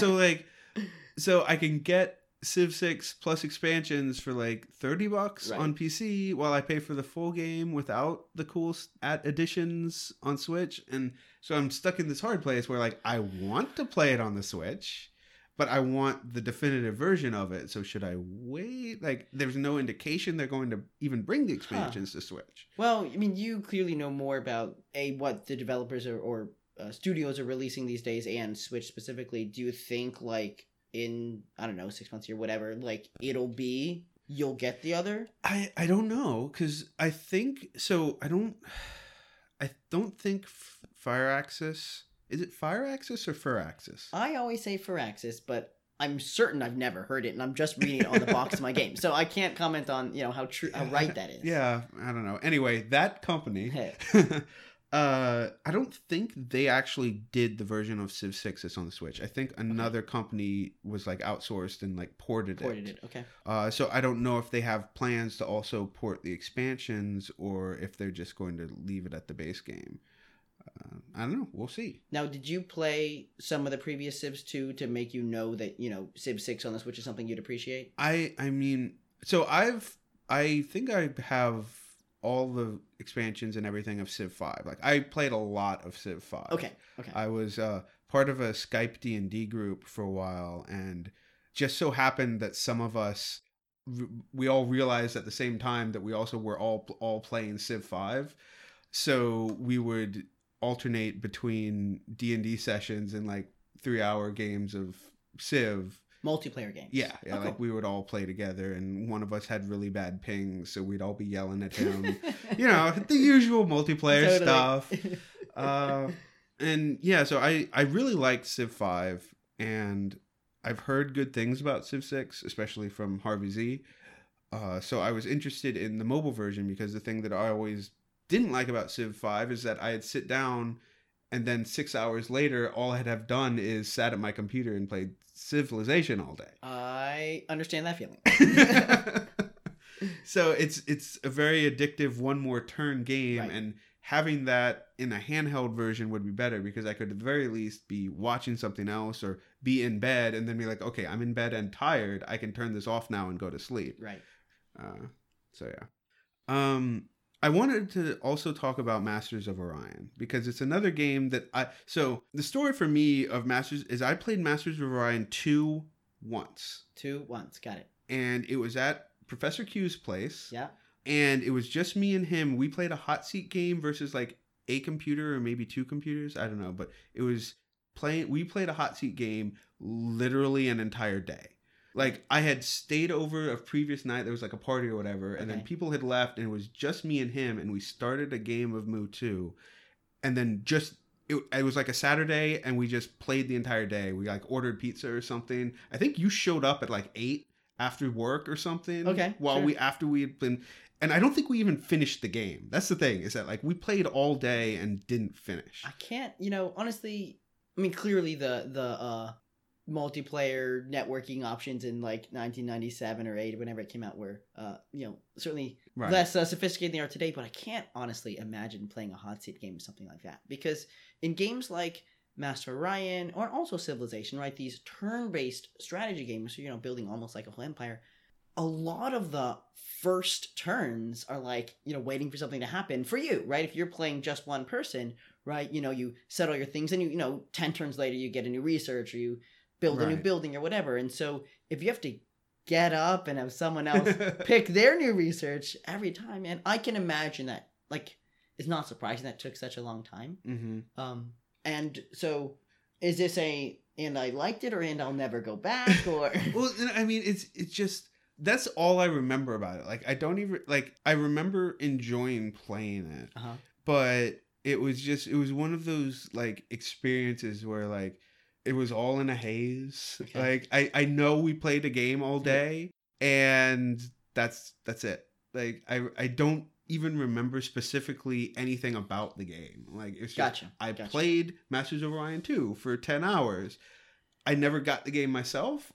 so I can get Civ 6 plus expansions for like $30 on PC while I pay for the full game without the cool additions on Switch. And so I'm stuck in this hard place where like I want to play it on the Switch, but I want the definitive version of it. So should I wait? Like, there's no indication they're going to even bring the expansions to Switch. Well, I mean, you clearly know more about what the developers or studios are releasing these days, and Switch specifically. Do you think, like, in, I don't know, 6 months or whatever, like, you'll get the other? I don't know, because I think, so I don't think Firaxis... Is it Firaxis or Firaxis? I always say Firaxis, but I'm certain I've never heard it, and I'm just reading it on the box of my game, so I can't comment on how right that is. Yeah, I don't know. Anyway, that company, I don't think they actually did the version of Civ 6 that's on the Switch. I think another company was like outsourced and like ported it. Okay. So I don't know if they have plans to also port the expansions or if they're just going to leave it at the base game. I don't know. We'll see. Now, did you play some of the previous Civs too to make you know that, Civ 6 on the Switch is something you'd appreciate? I mean, so I think I have all the expansions and everything of Civ 5. Like, I played a lot of Civ 5. Okay. I was part of a Skype D&D group for a while, and just so happened that some of us, we all realized at the same time that we also were all playing Civ 5. So we would alternate between D&D sessions and like 3-hour games of Civ. Multiplayer games. Yeah. Like cool. We would all play together, and one of us had really bad ping, so we'd all be yelling at him. The usual multiplayer stuff. And yeah, so I really liked Civ 5. and I've heard good things about Civ 6, especially from Harvey Z. So I was interested in the mobile version because the thing that I always didn't like about Civ 5 is that I'd sit down and then 6 hours later, all I'd have done is sat at my computer and played Civilization all day. I understand that feeling. So it's a very addictive one more turn game, Right. and having that in a handheld version would be better because I could at the very least be watching something else or be in bed and then be like, okay, I'm in bed and tired. I can turn this off now and go to sleep. Right. So yeah. I wanted to also talk about Masters of Orion because it's another game that so the story for me of Masters is I played Masters of Orion 2 once. 2 once. Got it. And it was at Professor Q's place. Yeah. And it was just me and him. We played a hot seat game versus like a computer or maybe 2 computers. I don't know. But it was we played a hot seat game literally an entire day. Like I had stayed over a previous night. There was like a party or whatever. And then people had left and it was just me and him. And we started a game of Mu 2. And then it was like a Saturday and we just played the entire day. We like ordered pizza or something. I think you showed up at like 8 after work or something. Okay. While after we had been, and I don't think we even finished the game. That's the thing, is that like we played all day and didn't finish. I can't, honestly, I mean, clearly the multiplayer networking options in like 1997 or 8, whenever it came out, were, certainly Right. less sophisticated than they are today, but I can't honestly imagine playing a hot seat game or something like that. Because in games like Master Orion, or also Civilization, right? These turn-based strategy games, so, building almost like a whole empire. A lot of the first turns are like, waiting for something to happen for you, right? If you're playing just one person, right? You set all your things and 10 turns later, you get a new research or you build a new Right. building or whatever. And so if you have to get up and have someone else pick their new research every time, man, I can imagine that, like, it's not surprising that took such a long time. Mm-hmm. And so, is this and I liked it, or and I'll never go back, or? Well, I mean, it's just that's all I remember about it. Like, I don't even I remember enjoying playing it, but it was one of those like experiences where like it was all in a haze. Okay. Like, I know we played a game all day, and that's it. Like, I don't even remember specifically anything about the game. Like, it's just, Gotcha. I played Masters of Orion 2 for 10 hours. I never got the game myself.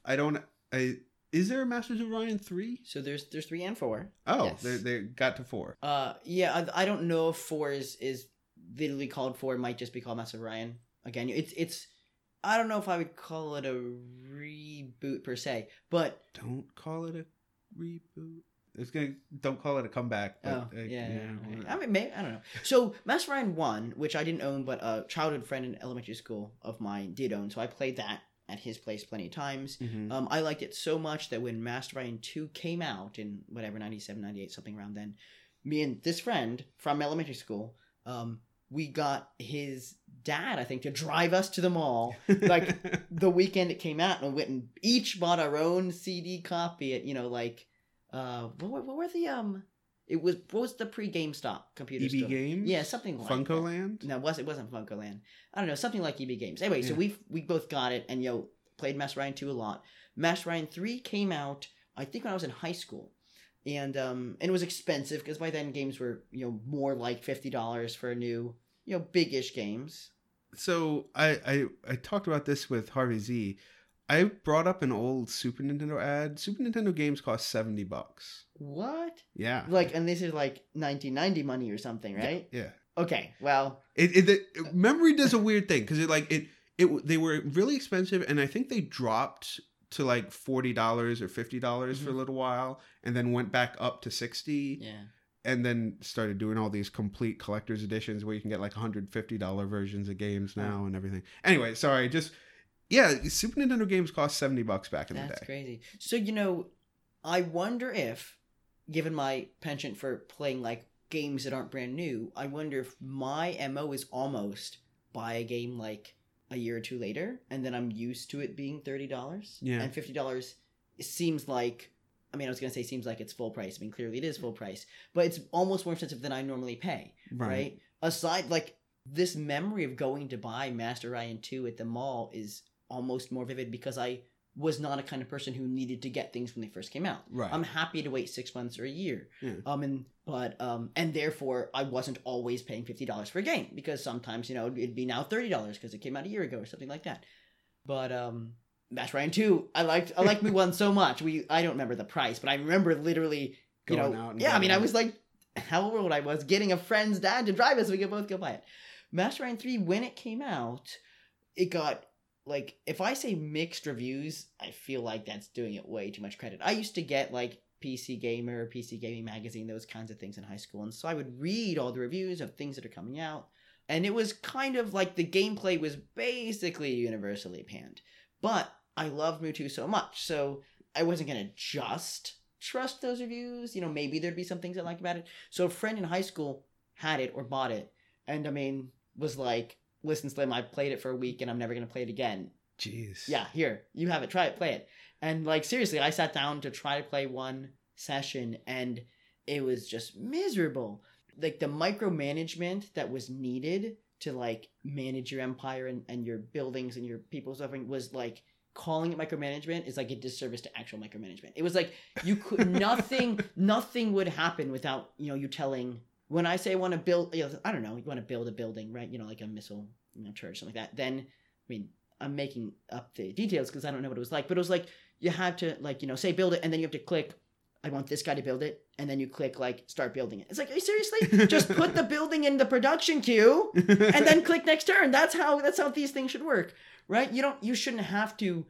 Is there a Masters of Orion 3? So there's 3 and 4. Oh, Yes. they got to 4. Yeah, I don't know if 4 is literally called 4. It might just be called Master Orion. Again, it's I don't know if I would call it a reboot per se, but Don't call it a reboot. Don't call it a comeback. But, yeah. I mean, maybe, I don't know. So Master Orion 1, which I didn't own, but a childhood friend in elementary school of mine did own, so I played that at his place plenty of times. Mhm. I liked it so much that when Master Orion 2 came out in whatever, 97, 98, something around then, me and this friend from elementary school, we got his dad, I think, to drive us to the mall like the weekend it came out, and we went and each bought our own CD copy at, what were the what was the pre-GameStop computer EB store? Games? Yeah, something like Funko that. Land? No, it wasn't Funko Land. I don't know, something like EB Games. Anyway, so Yeah. we both got it and played Master Orion 2 a lot. Master Orion 3 came out, I think, when I was in high school. And it was expensive because by then games were, more like $50 for a new, big-ish games. So I talked about this with Harvey Z. I brought up an old Super Nintendo ad. Super Nintendo games cost $70. What? Yeah. And this is like 1990 money or something, right? Yeah. Okay, well, Memory does a weird thing because they were really expensive, and I think they dropped to like $40 or $50 for a little while, and then went back up to $60. yeah. And then started doing all these complete collector's editions where you can get like $150 versions of games now and everything. Anyway, sorry, Super Nintendo games cost $70 back in the day. That's crazy. So, I wonder if, given my penchant for playing like games that aren't brand new, I wonder if my MO is almost buy a game like a year or two later, and then I'm used to it being $30. Yeah. And $50 seems like, I was going to say seems like it's full price. Clearly it is full price, but it's almost more expensive than I normally pay, right? Aside, like, this memory of going to buy Master Orion 2 at the mall is almost more vivid because I was not a kind of person who needed to get things when they first came out. Right. I'm happy to wait 6 months or a year. Yeah. And therefore I wasn't always paying $50 for a game because sometimes, it'd be now $30 because it came out a year ago or something like that. But Master Ryan 2, I liked Mu 1 so much. I don't remember the price, but I remember literally, Going out and yeah, I mean, getting I was like, how old I was, getting a friend's dad to drive us so we could both go buy it. Master Ryan 3, when it came out, it got, like, if I say mixed reviews, I feel like that's doing it way too much credit. I used to get, like, PC Gamer, PC Gaming Magazine, those kinds of things in high school, and so I would read all the reviews of things that are coming out, and it was kind of like the gameplay was basically universally panned. But I loved Mu 2 so much, so I wasn't going to just trust those reviews. Maybe there'd be some things I liked about it. So a friend in high school had it or bought it, and, was like, listen, Slim, I played it for a week, and I'm never going to play it again. Jeez. Yeah, here, you have it, try it, play it. And, like, seriously, I sat down to try to play one session, and it was just miserable. Like, the micromanagement that was needed to, like, manage your empire and your buildings and your people suffering was, like, calling it micromanagement is like a disservice to actual micromanagement. It was like, you could, nothing would happen without, you telling, when I say I want to build, I don't know, you want to build a building, right? Like a missile, church, something like that. Then, I mean, I'm making up the details because I don't know what it was like, but it was like, you had to, like, say build it, and then you have to click, I want this guy to build it, and then you click, like, start building it. It's like, are you seriously? Just put the building in the production queue, and then click next turn. That's how these things should work, right? You shouldn't have to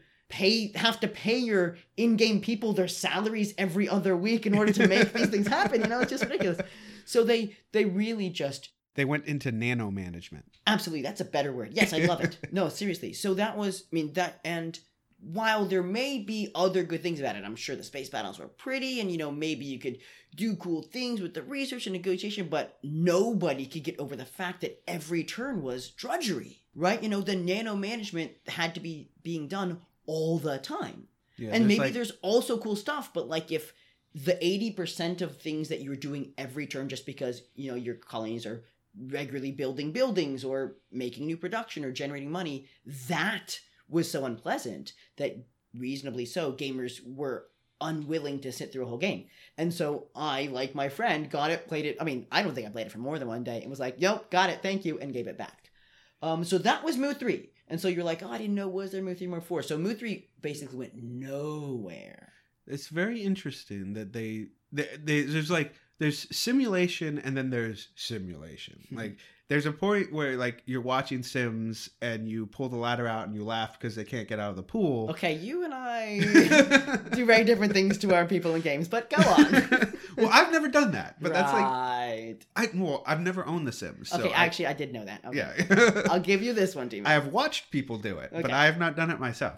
pay your in-game people their salaries every other week in order to make these things happen. It's just ridiculous. So they really just... They went into nano management. Absolutely. That's a better word. Yes, I love it. No, seriously. So that was, and while there may be other good things about it, I'm sure the space battles were pretty, and, maybe you could do cool things with the research and negotiation, but nobody could get over the fact that every turn was drudgery, right? The nano management had to be being done all the time. Yeah, and maybe there's also cool stuff, but, like, if the 80% of things that you're doing every turn just because, your colonies are regularly building buildings or making new production or generating money, that was so unpleasant that, reasonably so, gamers were unwilling to sit through a whole game. And so I, like my friend, got it, played it. I mean, I don't think I played it for more than one day and was like, yo, got it, thank you, and gave it back. So that was Mu 3. And so you're like, oh, I didn't know, was there Mu 3, Mu 4? So Mu 3 basically went nowhere. It's very interesting that there's simulation and then there's simulation. Like, there's a point where, like, you're watching Sims and you pull the ladder out and you laugh because they can't get out of the pool. Okay, you and I do very different things to our people in games, but go on. Well, I've never done that, but that's right. I've never owned The Sims. So okay, actually, I did know that. Okay. Yeah. I'll give you this one, Team. I have watched people do it, but I have not done it myself.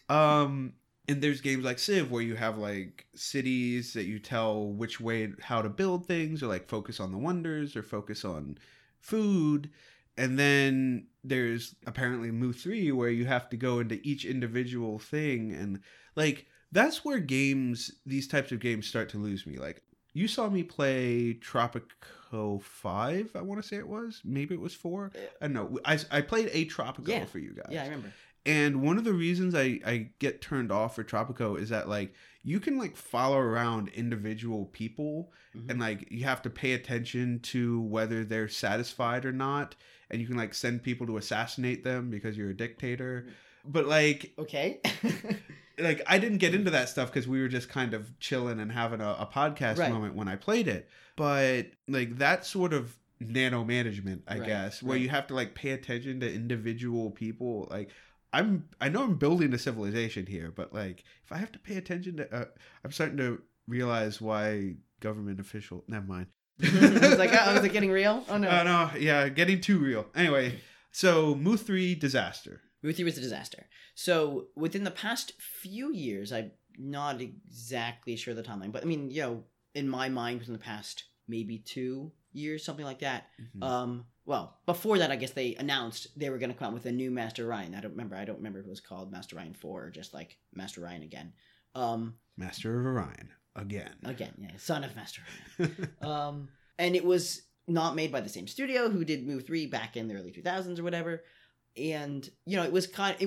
And there's games like Civ where you have, like, cities that you tell which way, how to build things, or, like, focus on the wonders or focus on food. And then there's apparently Mu 3 where you have to go into each individual thing. And, like, that's where these types of games start to lose me. Like, you saw me play Tropico 5, I want to say it was. Maybe it was 4. I don't know. I played a Tropico for you guys. Yeah, I remember. And one of the reasons I get turned off for Tropico is that, like, you can, like, follow around individual people and, like, you have to pay attention to whether they're satisfied or not. And you can, like, send people to assassinate them because you're a dictator. But, like... Okay. like, I didn't get into that stuff because we were just kind of chilling and having a podcast moment when I played it. But, like, that sort of nano management, I guess, where you have to, like, pay attention to individual people, like... I know I'm building a civilization here, but, like, if I have to pay attention to, I'm starting to realize why government official. Never mind. It's like, oh, is it getting real? Oh no. No, yeah, getting too real. Anyway, so Mu 3 disaster. Mu 3 was a disaster. So within the past few years, I'm not exactly sure the timeline, but I mean, in my mind, within the past maybe 2 years, something like that. Well, before that, I guess they announced they were going to come out with a new Master Ryan. I don't remember if it was called Master Ryan 4 or just like Master Ryan again. Master of Orion again. Again, yeah, son of Master Ryan. And it was not made by the same studio who did Mu 3 back in the early 2000s or whatever. And it was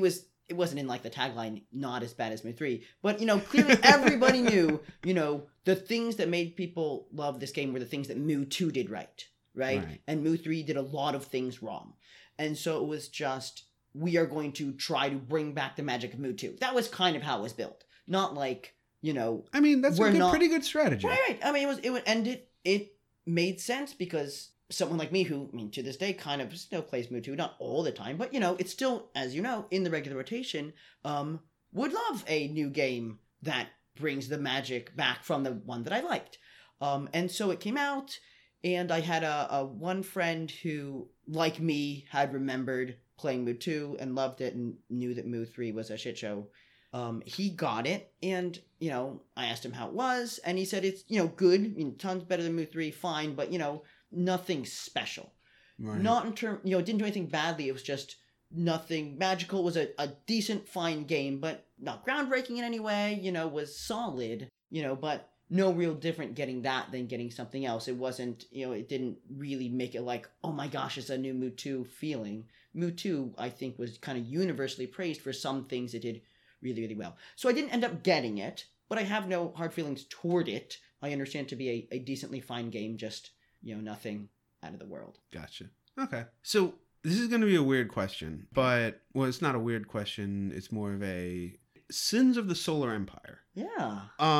it wasn't in like the tagline, not as bad as Mu 3. But, clearly everybody knew, the things that made people love this game were the things that Mu 2 did right? And Mu 3 did a lot of things wrong. And so it was just, we are going to try to bring back the magic of Mu 2. That was kind of how it was built. Not like, I mean, that's pretty good strategy. Right. I mean, it made sense because someone like me who, to this day kind of still plays Mu 2, not all the time, but, it's still, as you know, in the regular rotation, would love a new game that brings the magic back from the one that I liked. And so it came out, and I had a one friend who, like me, had remembered playing Mu 2 and loved it and knew that Mu 3 was a shit show. He got it, and, I asked him how it was, and he said it's, good, tons better than Mu 3, fine, but, nothing special. Right. Not in term, it didn't do anything badly. It was just nothing magical. It was a decent, fine game, but not groundbreaking in any way. Was solid. But no real different getting that than getting something else. It wasn't. It didn't really make it like, oh my gosh, it's a new Mu 2 feeling. Mu 2, I think, was kind of universally praised for some things it did really, really well. So I didn't end up getting it, but I have no hard feelings toward it. I understand it to be a decently fine game. Just nothing out of the world. Gotcha. Okay. So this is going to be a weird question, but, well, it's not a weird question. It's more of a Sins of the Solar Empire. Yeah.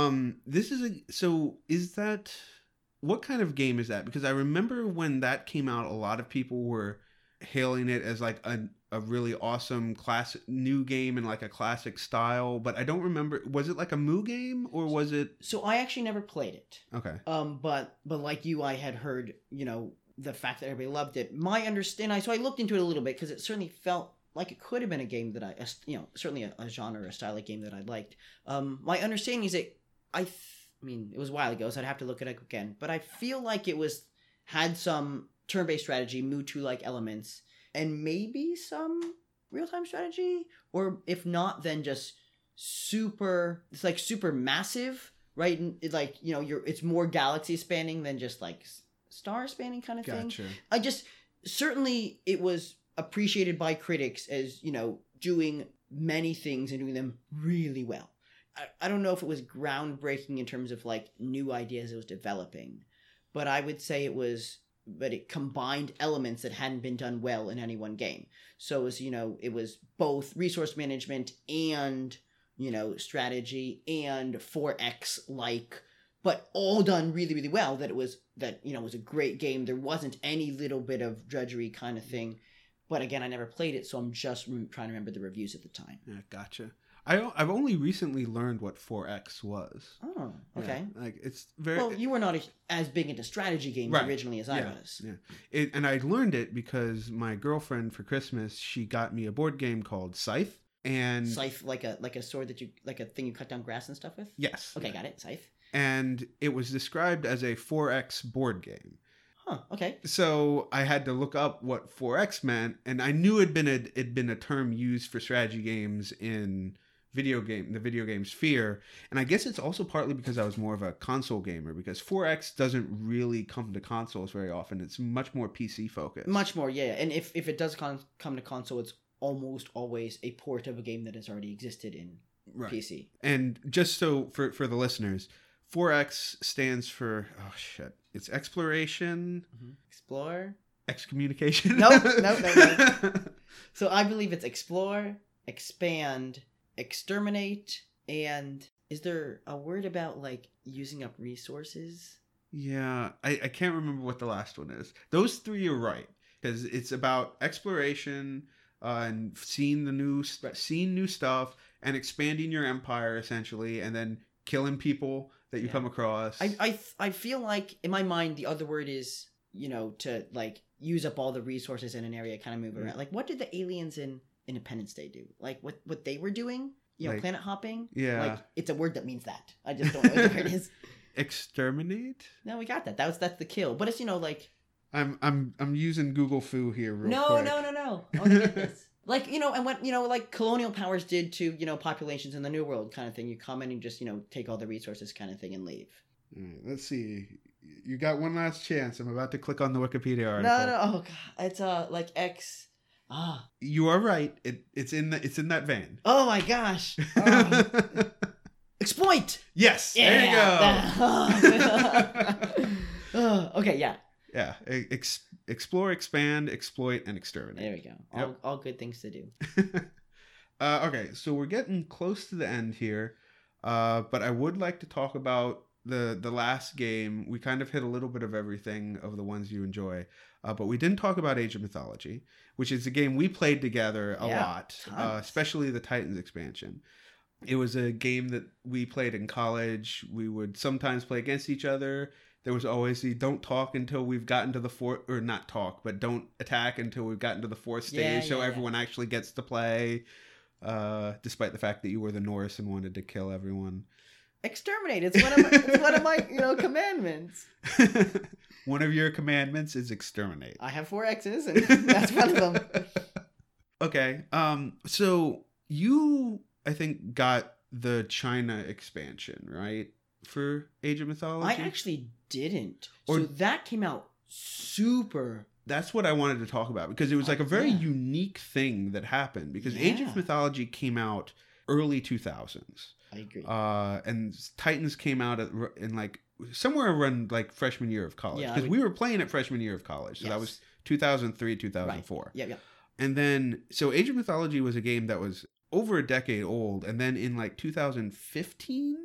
Is that, what kind of game is that? Because I remember when that came out, a lot of people were hailing it as like a really awesome classic new game in like a classic style, but I don't remember, was it like a Mu game or was it? So I actually never played it. Okay. But like you, I had heard, the fact that everybody loved it. My understanding, so I looked into it a little bit because it certainly felt like it could have been a game that I, certainly a genre or a style of game that I liked. My understanding is that it was a while ago, so I'd have to look it up again, but I feel like it had some turn-based strategy, Mu 2-like elements, and maybe some real-time strategy, or if not, then just super massive, right? And it's more galaxy spanning than just like star spanning kind of thing. Gotcha. Certainly it was appreciated by critics as, doing many things and doing them really well. I don't know if it was groundbreaking in terms of like new ideas it was developing, but I would say it combined elements that hadn't been done well in any one game. So it was both resource management and, strategy and 4X like, but all done really, really well, that it was a great game. There wasn't any little bit of drudgery kind of thing. But again, I never played it, so I'm just trying to remember the reviews at the time. Yeah, gotcha. I've only recently learned what 4X was. Oh, okay. Yeah, like it's very. Well, you were not as big into strategy games originally as I was. Yeah, and I learned it because my girlfriend for Christmas, she got me a board game called Scythe. And Scythe, like a sword that like a thing you cut down grass and stuff with. Yes. Okay, got it. Scythe. And it was described as a 4X board game. Huh, okay. So I had to look up what 4X meant, and I knew it'd been a term used for strategy games in the video game sphere. And I guess it's also partly because I was more of a console gamer, because 4X doesn't really come to consoles very often. It's much more PC focused. Much more, yeah. And if it does come to console, it's almost always a port of a game that has already existed in PC. And just so for the listeners, 4X stands for, it's exploration. Mm-hmm. Explore. Excommunication. No. So I believe it's explore, expand, exterminate, and is there a word about like using up resources? Yeah, I can't remember what the last one is. Those three are right, because it's about exploration and seeing new stuff and expanding your empire essentially, and then killing people that you come across. I feel like in my mind the other word is, to like use up all the resources in an area, kind of move around. Like, what did the aliens in Independence Day do? Like what they were doing? Like, planet hopping? Yeah. Like, it's a word that means that. I just don't know what the word is. Exterminate? No, we got that. That's the kill. But it's, like, I'm using Google Foo here real quick. No. I want to get this. Like, and what, like colonial powers did to, populations in the New World kind of thing. You come in and just, take all the resources kind of thing and leave. All right, let's see. You got one last chance. I'm about to click on the Wikipedia article. No. Oh, God. It's, like Ah. You are right. It's in that vein. Oh my gosh. Oh. Exploit. Yes. Yeah. There you go. Okay. Yeah. Yeah. Explore, expand, exploit, and exterminate. There we go. All good things to do. Okay, so we're getting close to the end here, but I would like to talk about the last game. We kind of hit a little bit of everything of the ones you enjoy, but we didn't talk about Age of Mythology, which is a game we played together a lot, especially the Titans expansion. It was a game that we played in college. We would sometimes play against each other. There was always the don't talk until we've gotten to the fourth, or not talk, but don't attack until we've gotten to the fourth stage, so everyone actually gets to play, despite the fact that you were the Norse and wanted to kill everyone. Exterminate. It's one of my commandments. One of your commandments is exterminate. I have 4 X's, and that's one of them. Okay. So you, I think, got the China expansion, right? For Age of Mythology? I actually didn't. So that came out super. That's what I wanted to talk about, because it was like a very unique thing that happened, because Age of Mythology came out early 2000s. I agree. And Titans came out in like somewhere around like freshman year of college, because we were playing it freshman year of college. So that was 2003, 2004. Right. Yeah. And then, so Age of Mythology was a game that was over a decade old. And then in like 2015,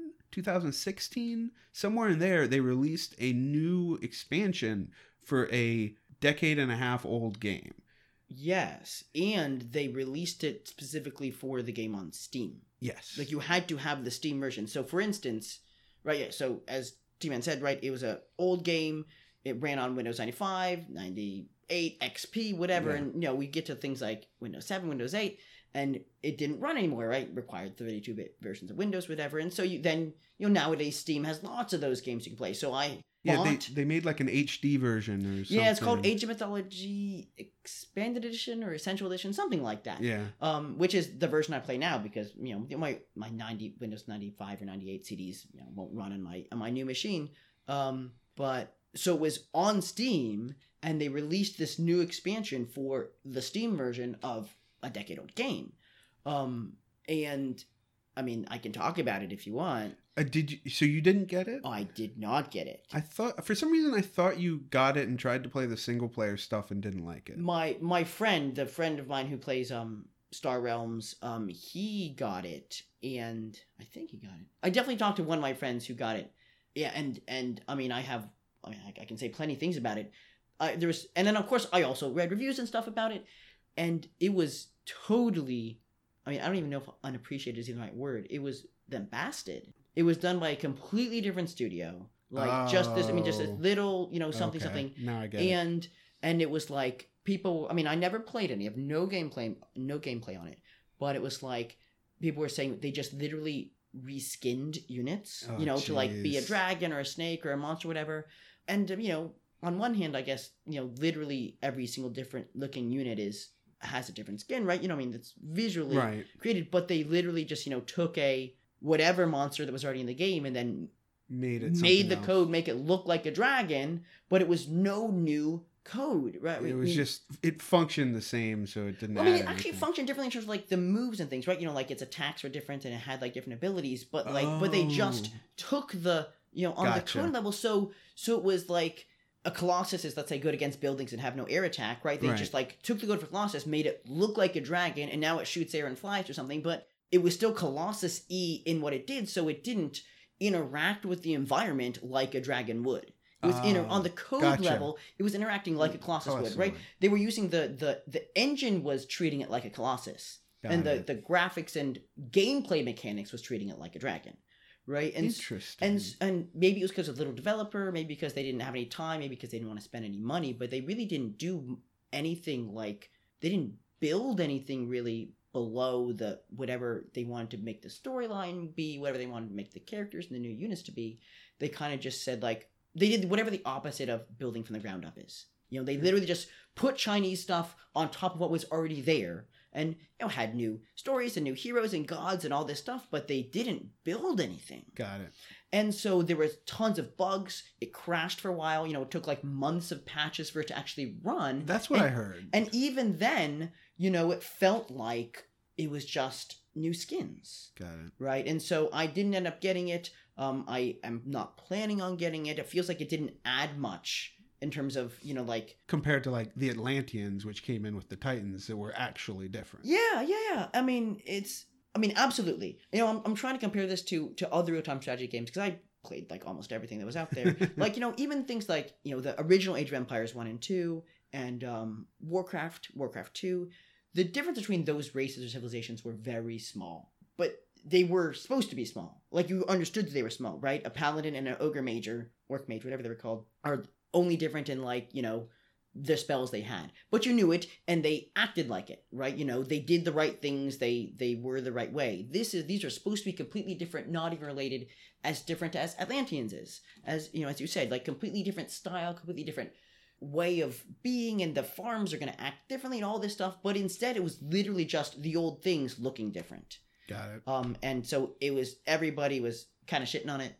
2016, somewhere in there, they released a new expansion for a decade and a half old game. Yes, and they released it specifically for the game on Steam. Yes. Like, you had to have the Steam version. So, for instance, right, so as T-Man said, right, it was an old game. It ran on Windows 95, 98, XP, whatever. Yeah. And, we get to things like Windows 7, Windows 8, and it didn't run anymore, right? It required 32-bit versions of Windows, whatever. And so nowadays Steam has lots of those games you can play. So they made like an HD version or something. Yeah, it's called Age of Mythology Expanded Edition or Essential Edition, something like that. Yeah. Which is the version I play now, because my Windows 95 or 98 CDs won't run on my new machine. But so it was on Steam, and they released this new expansion for the Steam version of a decade-old game. And I mean, I can talk about it if you want. Did you? So you didn't get it? I did not get it. I thought, for some reason, you got it and tried to play the single-player stuff and didn't like it. My friend, the friend of mine who plays Star Realms, he got it, and I think he got it. I definitely talked to one of my friends who got it. Yeah, and I mean, I can say plenty of things about it. And then of course I also read reviews and stuff about it, and it was totally. I mean, I don't even know if unappreciated is even the right word. It was bombasted. It was done by a completely different studio. Just this little, something. Now I get it. And it was like people, I mean, I never played any. I have no gameplay on it. But it was like people were saying they just literally reskinned units, to like be a dragon or a snake or a monster, whatever. And, on one hand, I guess, literally every single different looking unit has a different skin, right? It's visually created, but they literally just, took a whatever monster that was already in the game and then made the code make it look like a dragon, but it was no new code, right? It was it functioned the same, so it didn't. It actually functioned differently in terms of like the moves and things, right? Like its attacks were different and it had like different abilities, but but they just took the on the code level. So it was like a Colossus is, let's say, good against buildings and have no air attack, right? They just like took the code for Colossus, made it look like a dragon, and now it shoots air and flies or something, but it was still Colossus-y in what it did, so it didn't interact with the environment like a dragon would. It was on the code level, it was interacting like a Colossus would, right? They were using the engine was treating it like a Colossus. And the graphics and gameplay mechanics was treating it like a dragon. Right? And, interesting. And maybe it was because of little developer, maybe because they didn't have any time, maybe because they didn't want to spend any money, but they really didn't do anything they didn't build anything really below the whatever they wanted to make the storyline be, whatever they wanted to make the characters and the new units to be. They kind of just said they did whatever the opposite of building from the ground up is. They literally just put Chinese stuff on top of what was already there and had new stories and new heroes and gods and all this stuff, but they didn't build anything. Got it. And so there was tons of bugs. It crashed for a while. It took like months of patches for it to actually run. That's what I heard. And even then, it felt like it was just new skins. Got it. Right? And so I didn't end up getting it. I am not planning on getting it. It feels like it didn't add much in terms of, like... Compared to like the Atlanteans, which came in with the Titans, that were actually different. Yeah. I mean, absolutely. I'm trying to compare this to other real-time strategy games because I played like almost everything that was out there. Like, even things like, the original Age of Empires 1 and 2 and Warcraft 2. The difference between those races or civilizations were very small, but they were supposed to be small. Like, you understood that they were small, right? A paladin and an ogre mage or orc mage, whatever they were called, are only different in like, the spells they had. But you knew it, and they acted like it, right? They did the right things, they were the right way. These are supposed to be completely different, not even related, as different as Atlanteans is. As you said, like completely different style, completely different way of being, and the farms are going to act differently and all this stuff, but instead it was literally just the old things looking different. Got it. And so everybody was kind of shitting on it,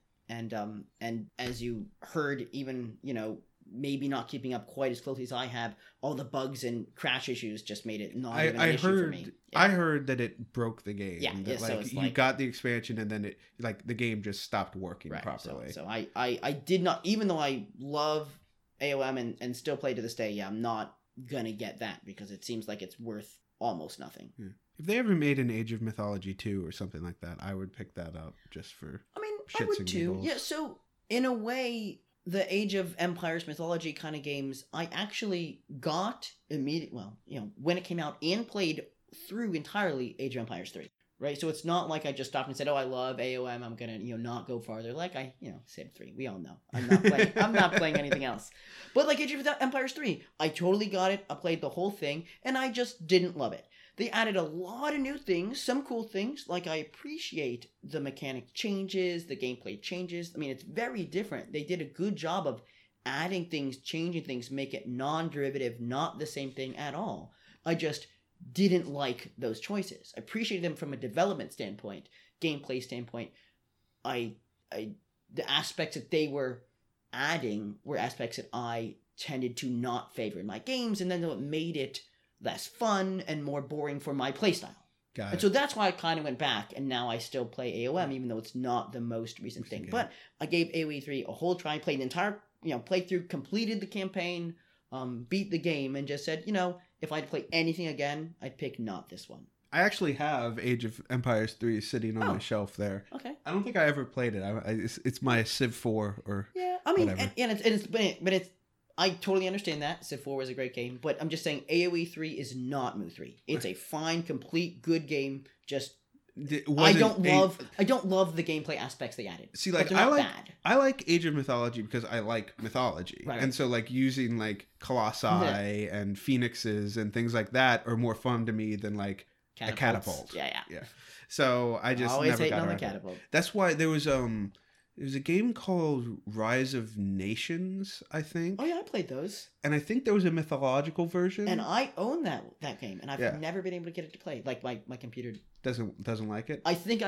and as you heard, even maybe not keeping up quite as closely as I have, all the bugs and crash issues just made it not even an issue for me. I heard that it broke the game. Yeah, that, so it's you got the expansion and then the game just stopped working properly. So I did not, even though I love AOM and still play to this day, I'm not gonna get that because it seems like it's worth almost nothing. Yeah. If they ever made an Age of Mythology 2 or something like that, I would pick that up just for I would too. Yeah, so in a way, the Age of Empires mythology kind of games, I actually got immediately, when it came out and played through entirely Age of Empires 3. Right? So it's not like I just stopped and said, oh, I love AOM, I'm going to, not go farther. Like I, said 3. We all know. I'm not playing anything else. But like Age of Empires 3, I totally got it. I played the whole thing, and I just didn't love it. They added a lot of new things, some cool things. Like, I appreciate the mechanic changes, the gameplay changes. I mean, it's very different. They did a good job of adding things, changing things, make it non-derivative, not the same thing at all. I just didn't like those choices. I appreciated them from a development standpoint, gameplay standpoint. The aspects that they were adding were aspects that I tended to not favor in my games, and then it made it less fun and more boring for my playstyle. Got it. And so that's why I kind of went back, and now I still play AOM, even though it's not the most recent thing. game. But I gave AoE 3 a whole try, played the entire playthrough, completed the campaign, beat the game, and just said, if I had to play anything again, I'd pick not this one. I actually have Age of Empires 3 sitting on my shelf there. Okay. I don't think I ever played it. It's my Civ 4 or I mean, whatever. I totally understand that. Civ 4 was a great game, but I'm just saying AoE 3 is not Mu 3. It's a fine, complete, good game. Just I don't love the gameplay aspects they added. See, like, I like Age of Mythology because I like mythology. Right. And so like using like colossi and phoenixes and things like that are more fun to me than like a catapult. Yeah. So I just always never hating got on the around to it. catapult. That's why there was a game called Rise of Nations, I think. Oh yeah, I played those. And I think there was a mythological version. And I own that game, and I've never been able to get it to play. Like my computer doesn't like it. I think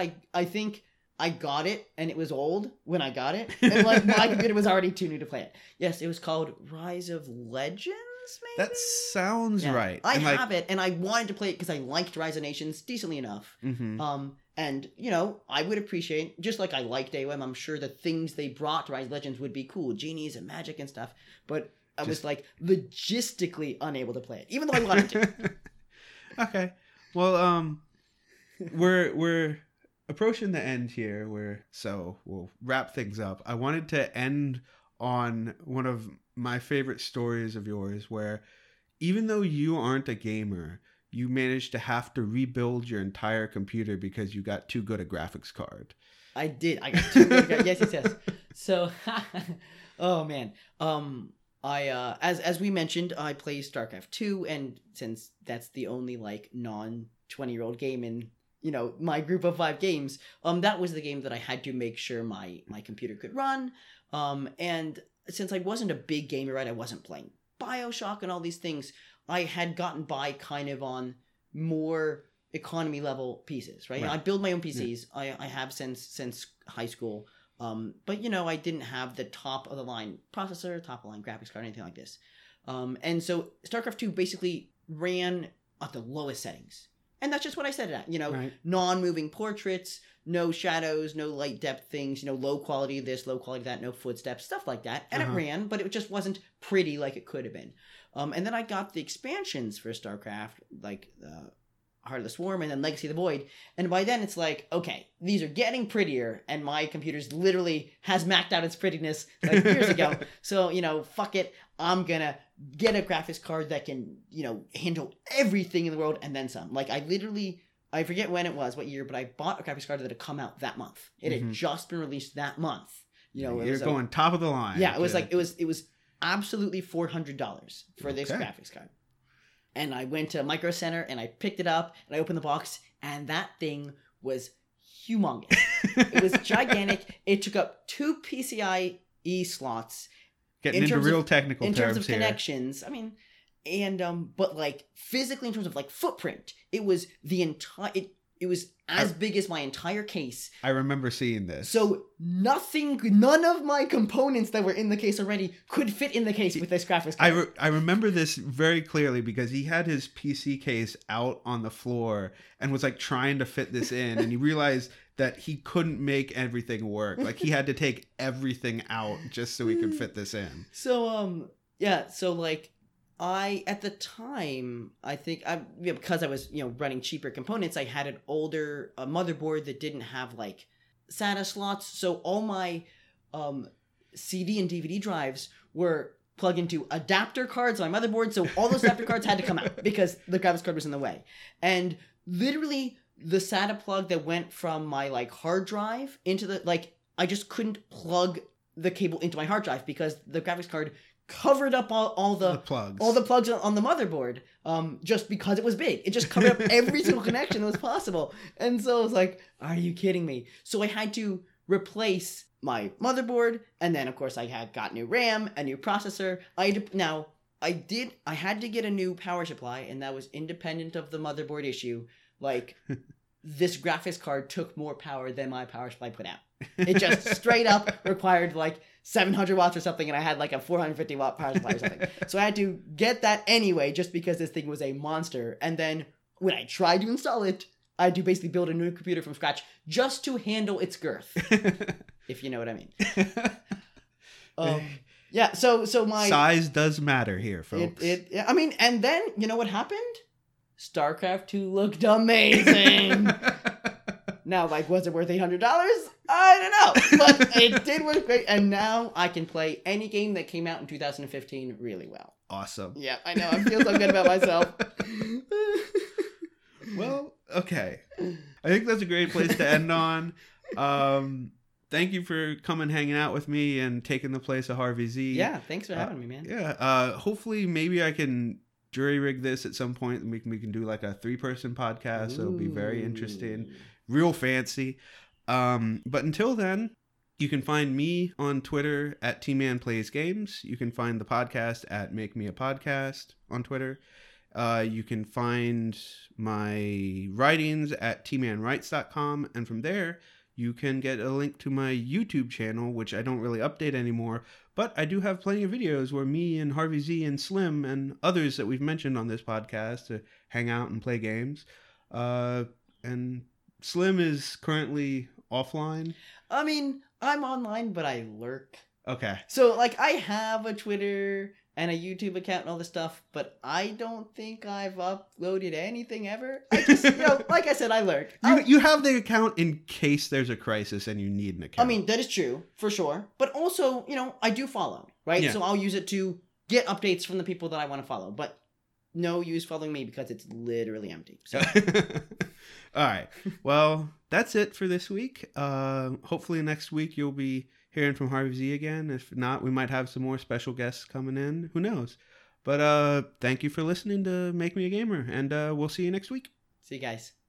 I got it, and it was old when I got it, and like my computer was already too new to play it. Yes, it was called Rise of Legends. Maybe? That sounds right. I have it, and I wanted to play it because I liked Rise of Nations decently enough. Mm-hmm. And I would appreciate, just like I liked AOM, I'm sure the things they brought to Rise of Legends would be cool, genies and magic and stuff. But I was like logistically unable to play it, even though I wanted to. Okay, well, we're approaching the end here. So we'll wrap things up. I wanted to end on one of my favorite stories of yours, where even though you aren't a gamer, you managed to have to rebuild your entire computer because you got too good a graphics card. I did. I got too good. Yes. So, oh man. I as we mentioned, I play StarCraft 2, and since that's the only like non 20-year-old game in my group of 5 games, that was the game that I had to make sure my computer could run. And since I wasn't a big gamer, right, I wasn't playing BioShock and all these things, I had gotten by kind of on more economy level pieces, right? I build my own PCs. Yeah. I have since high school. But I didn't have the top of the line processor, top of the line graphics card, anything like this. And so StarCraft 2 basically ran at the lowest settings. And that's just what I set it at, non-moving portraits, no shadows, no light depth things, low quality this, low quality that, no footsteps, stuff like that. And it ran, but it just wasn't pretty like it could have been. And then I got the expansions for StarCraft, like Heart of the Swarm and then Legacy of the Void. And by then it's like, okay, these are getting prettier, and my computer's literally has maxed out its prettiness like years ago. So, fuck it. I'm gonna get a graphics card that can, handle everything in the world and then some. Like, I forget when it was, what year, but I bought a graphics card that had come out that month. It had just been released that month. You're going top of the line. Yeah, it was like, it was absolutely $400 for this graphics card. And I went to Micro Center and I picked it up and I opened the box, and that thing was humongous. It was gigantic. It took up 2 PCIe slots. Getting into real technical terms in terms of here. Connections. I mean, and but like physically in terms of like footprint, it was the entire. It was as big as my entire case. I remember seeing this. So none of my components that were in the case already could fit in the case with this graphics card. I remember this very clearly because he had his PC case out on the floor and was like trying to fit this in, and he realized that he couldn't make everything work. Like he had to take everything out just so he could fit this in. So so like at the time, I think because I was running cheaper components, I had an older motherboard that didn't have like SATA slots, so all my CD and DVD drives were plugged into adapter cards on my motherboard, so all those adapter cards had to come out because the graphics card was in the way. And literally the SATA plug that went from my like hard drive into the I just couldn't plug the cable into my hard drive because the graphics card covered up all the plugs on the motherboard, just because it was big. It just covered up every single connection that was possible. And so I was like, are you kidding me? So I had to replace my motherboard, and then of course I had got new RAM, a new processor. I had to get a new power supply, and that was independent of the motherboard issue. Like, this graphics card took more power than my power supply put out. It just straight up required like 700 watts or something, and I had like a 450 watt power supply or something. So I had to get that anyway, just because this thing was a monster. And then when I tried to install it, I had to basically build a new computer from scratch just to handle its girth, if you know what I mean. Yeah. So my size does matter here, folks. I mean, and then you know what happened? StarCraft 2 looked amazing. Now, like, was it worth $800? I don't know, but it did work great, and now I can play any game that came out in 2015 really well. Awesome. Yeah, I know. I feel so good about myself. Well, okay. I think that's a great place to end on. Thank you for coming, hanging out with me, and taking the place of Harvey Z. Yeah, thanks for having me, man. Yeah. Hopefully, maybe I can jury rig this at some point, and we can do like a 3-person podcast. So it'll be very interesting, real fancy. But until then, you can find me on Twitter at TManPlaysGames. You can find the podcast at Make Me a Podcast on Twitter. You can find my writings at tmanwrites.com, and from there you can get a link to my YouTube channel, which I don't really update anymore, but I do have plenty of videos where me and Harvey Z and Slim and others that we've mentioned on this podcast to hang out and play games. And Slim is currently offline. I mean, I'm online, but I lurk. Okay. So, like, I have a Twitter and a YouTube account and all this stuff, but I don't think I've uploaded anything ever. I just, like I said, I lurk. You have the account in case there's a crisis and you need an account. I mean, that is true, for sure. But also, I do follow, right? Yeah. So I'll use it to get updates from the people that I want to follow. But no use following me because it's literally empty. So. All right. Well, that's it for this week. Hopefully next week you'll be hearing from Harvey Z again. If not, we might have some more special guests coming in. Who knows? But thank you for listening to Make Me a Gamer, and we'll see you next week. See you guys.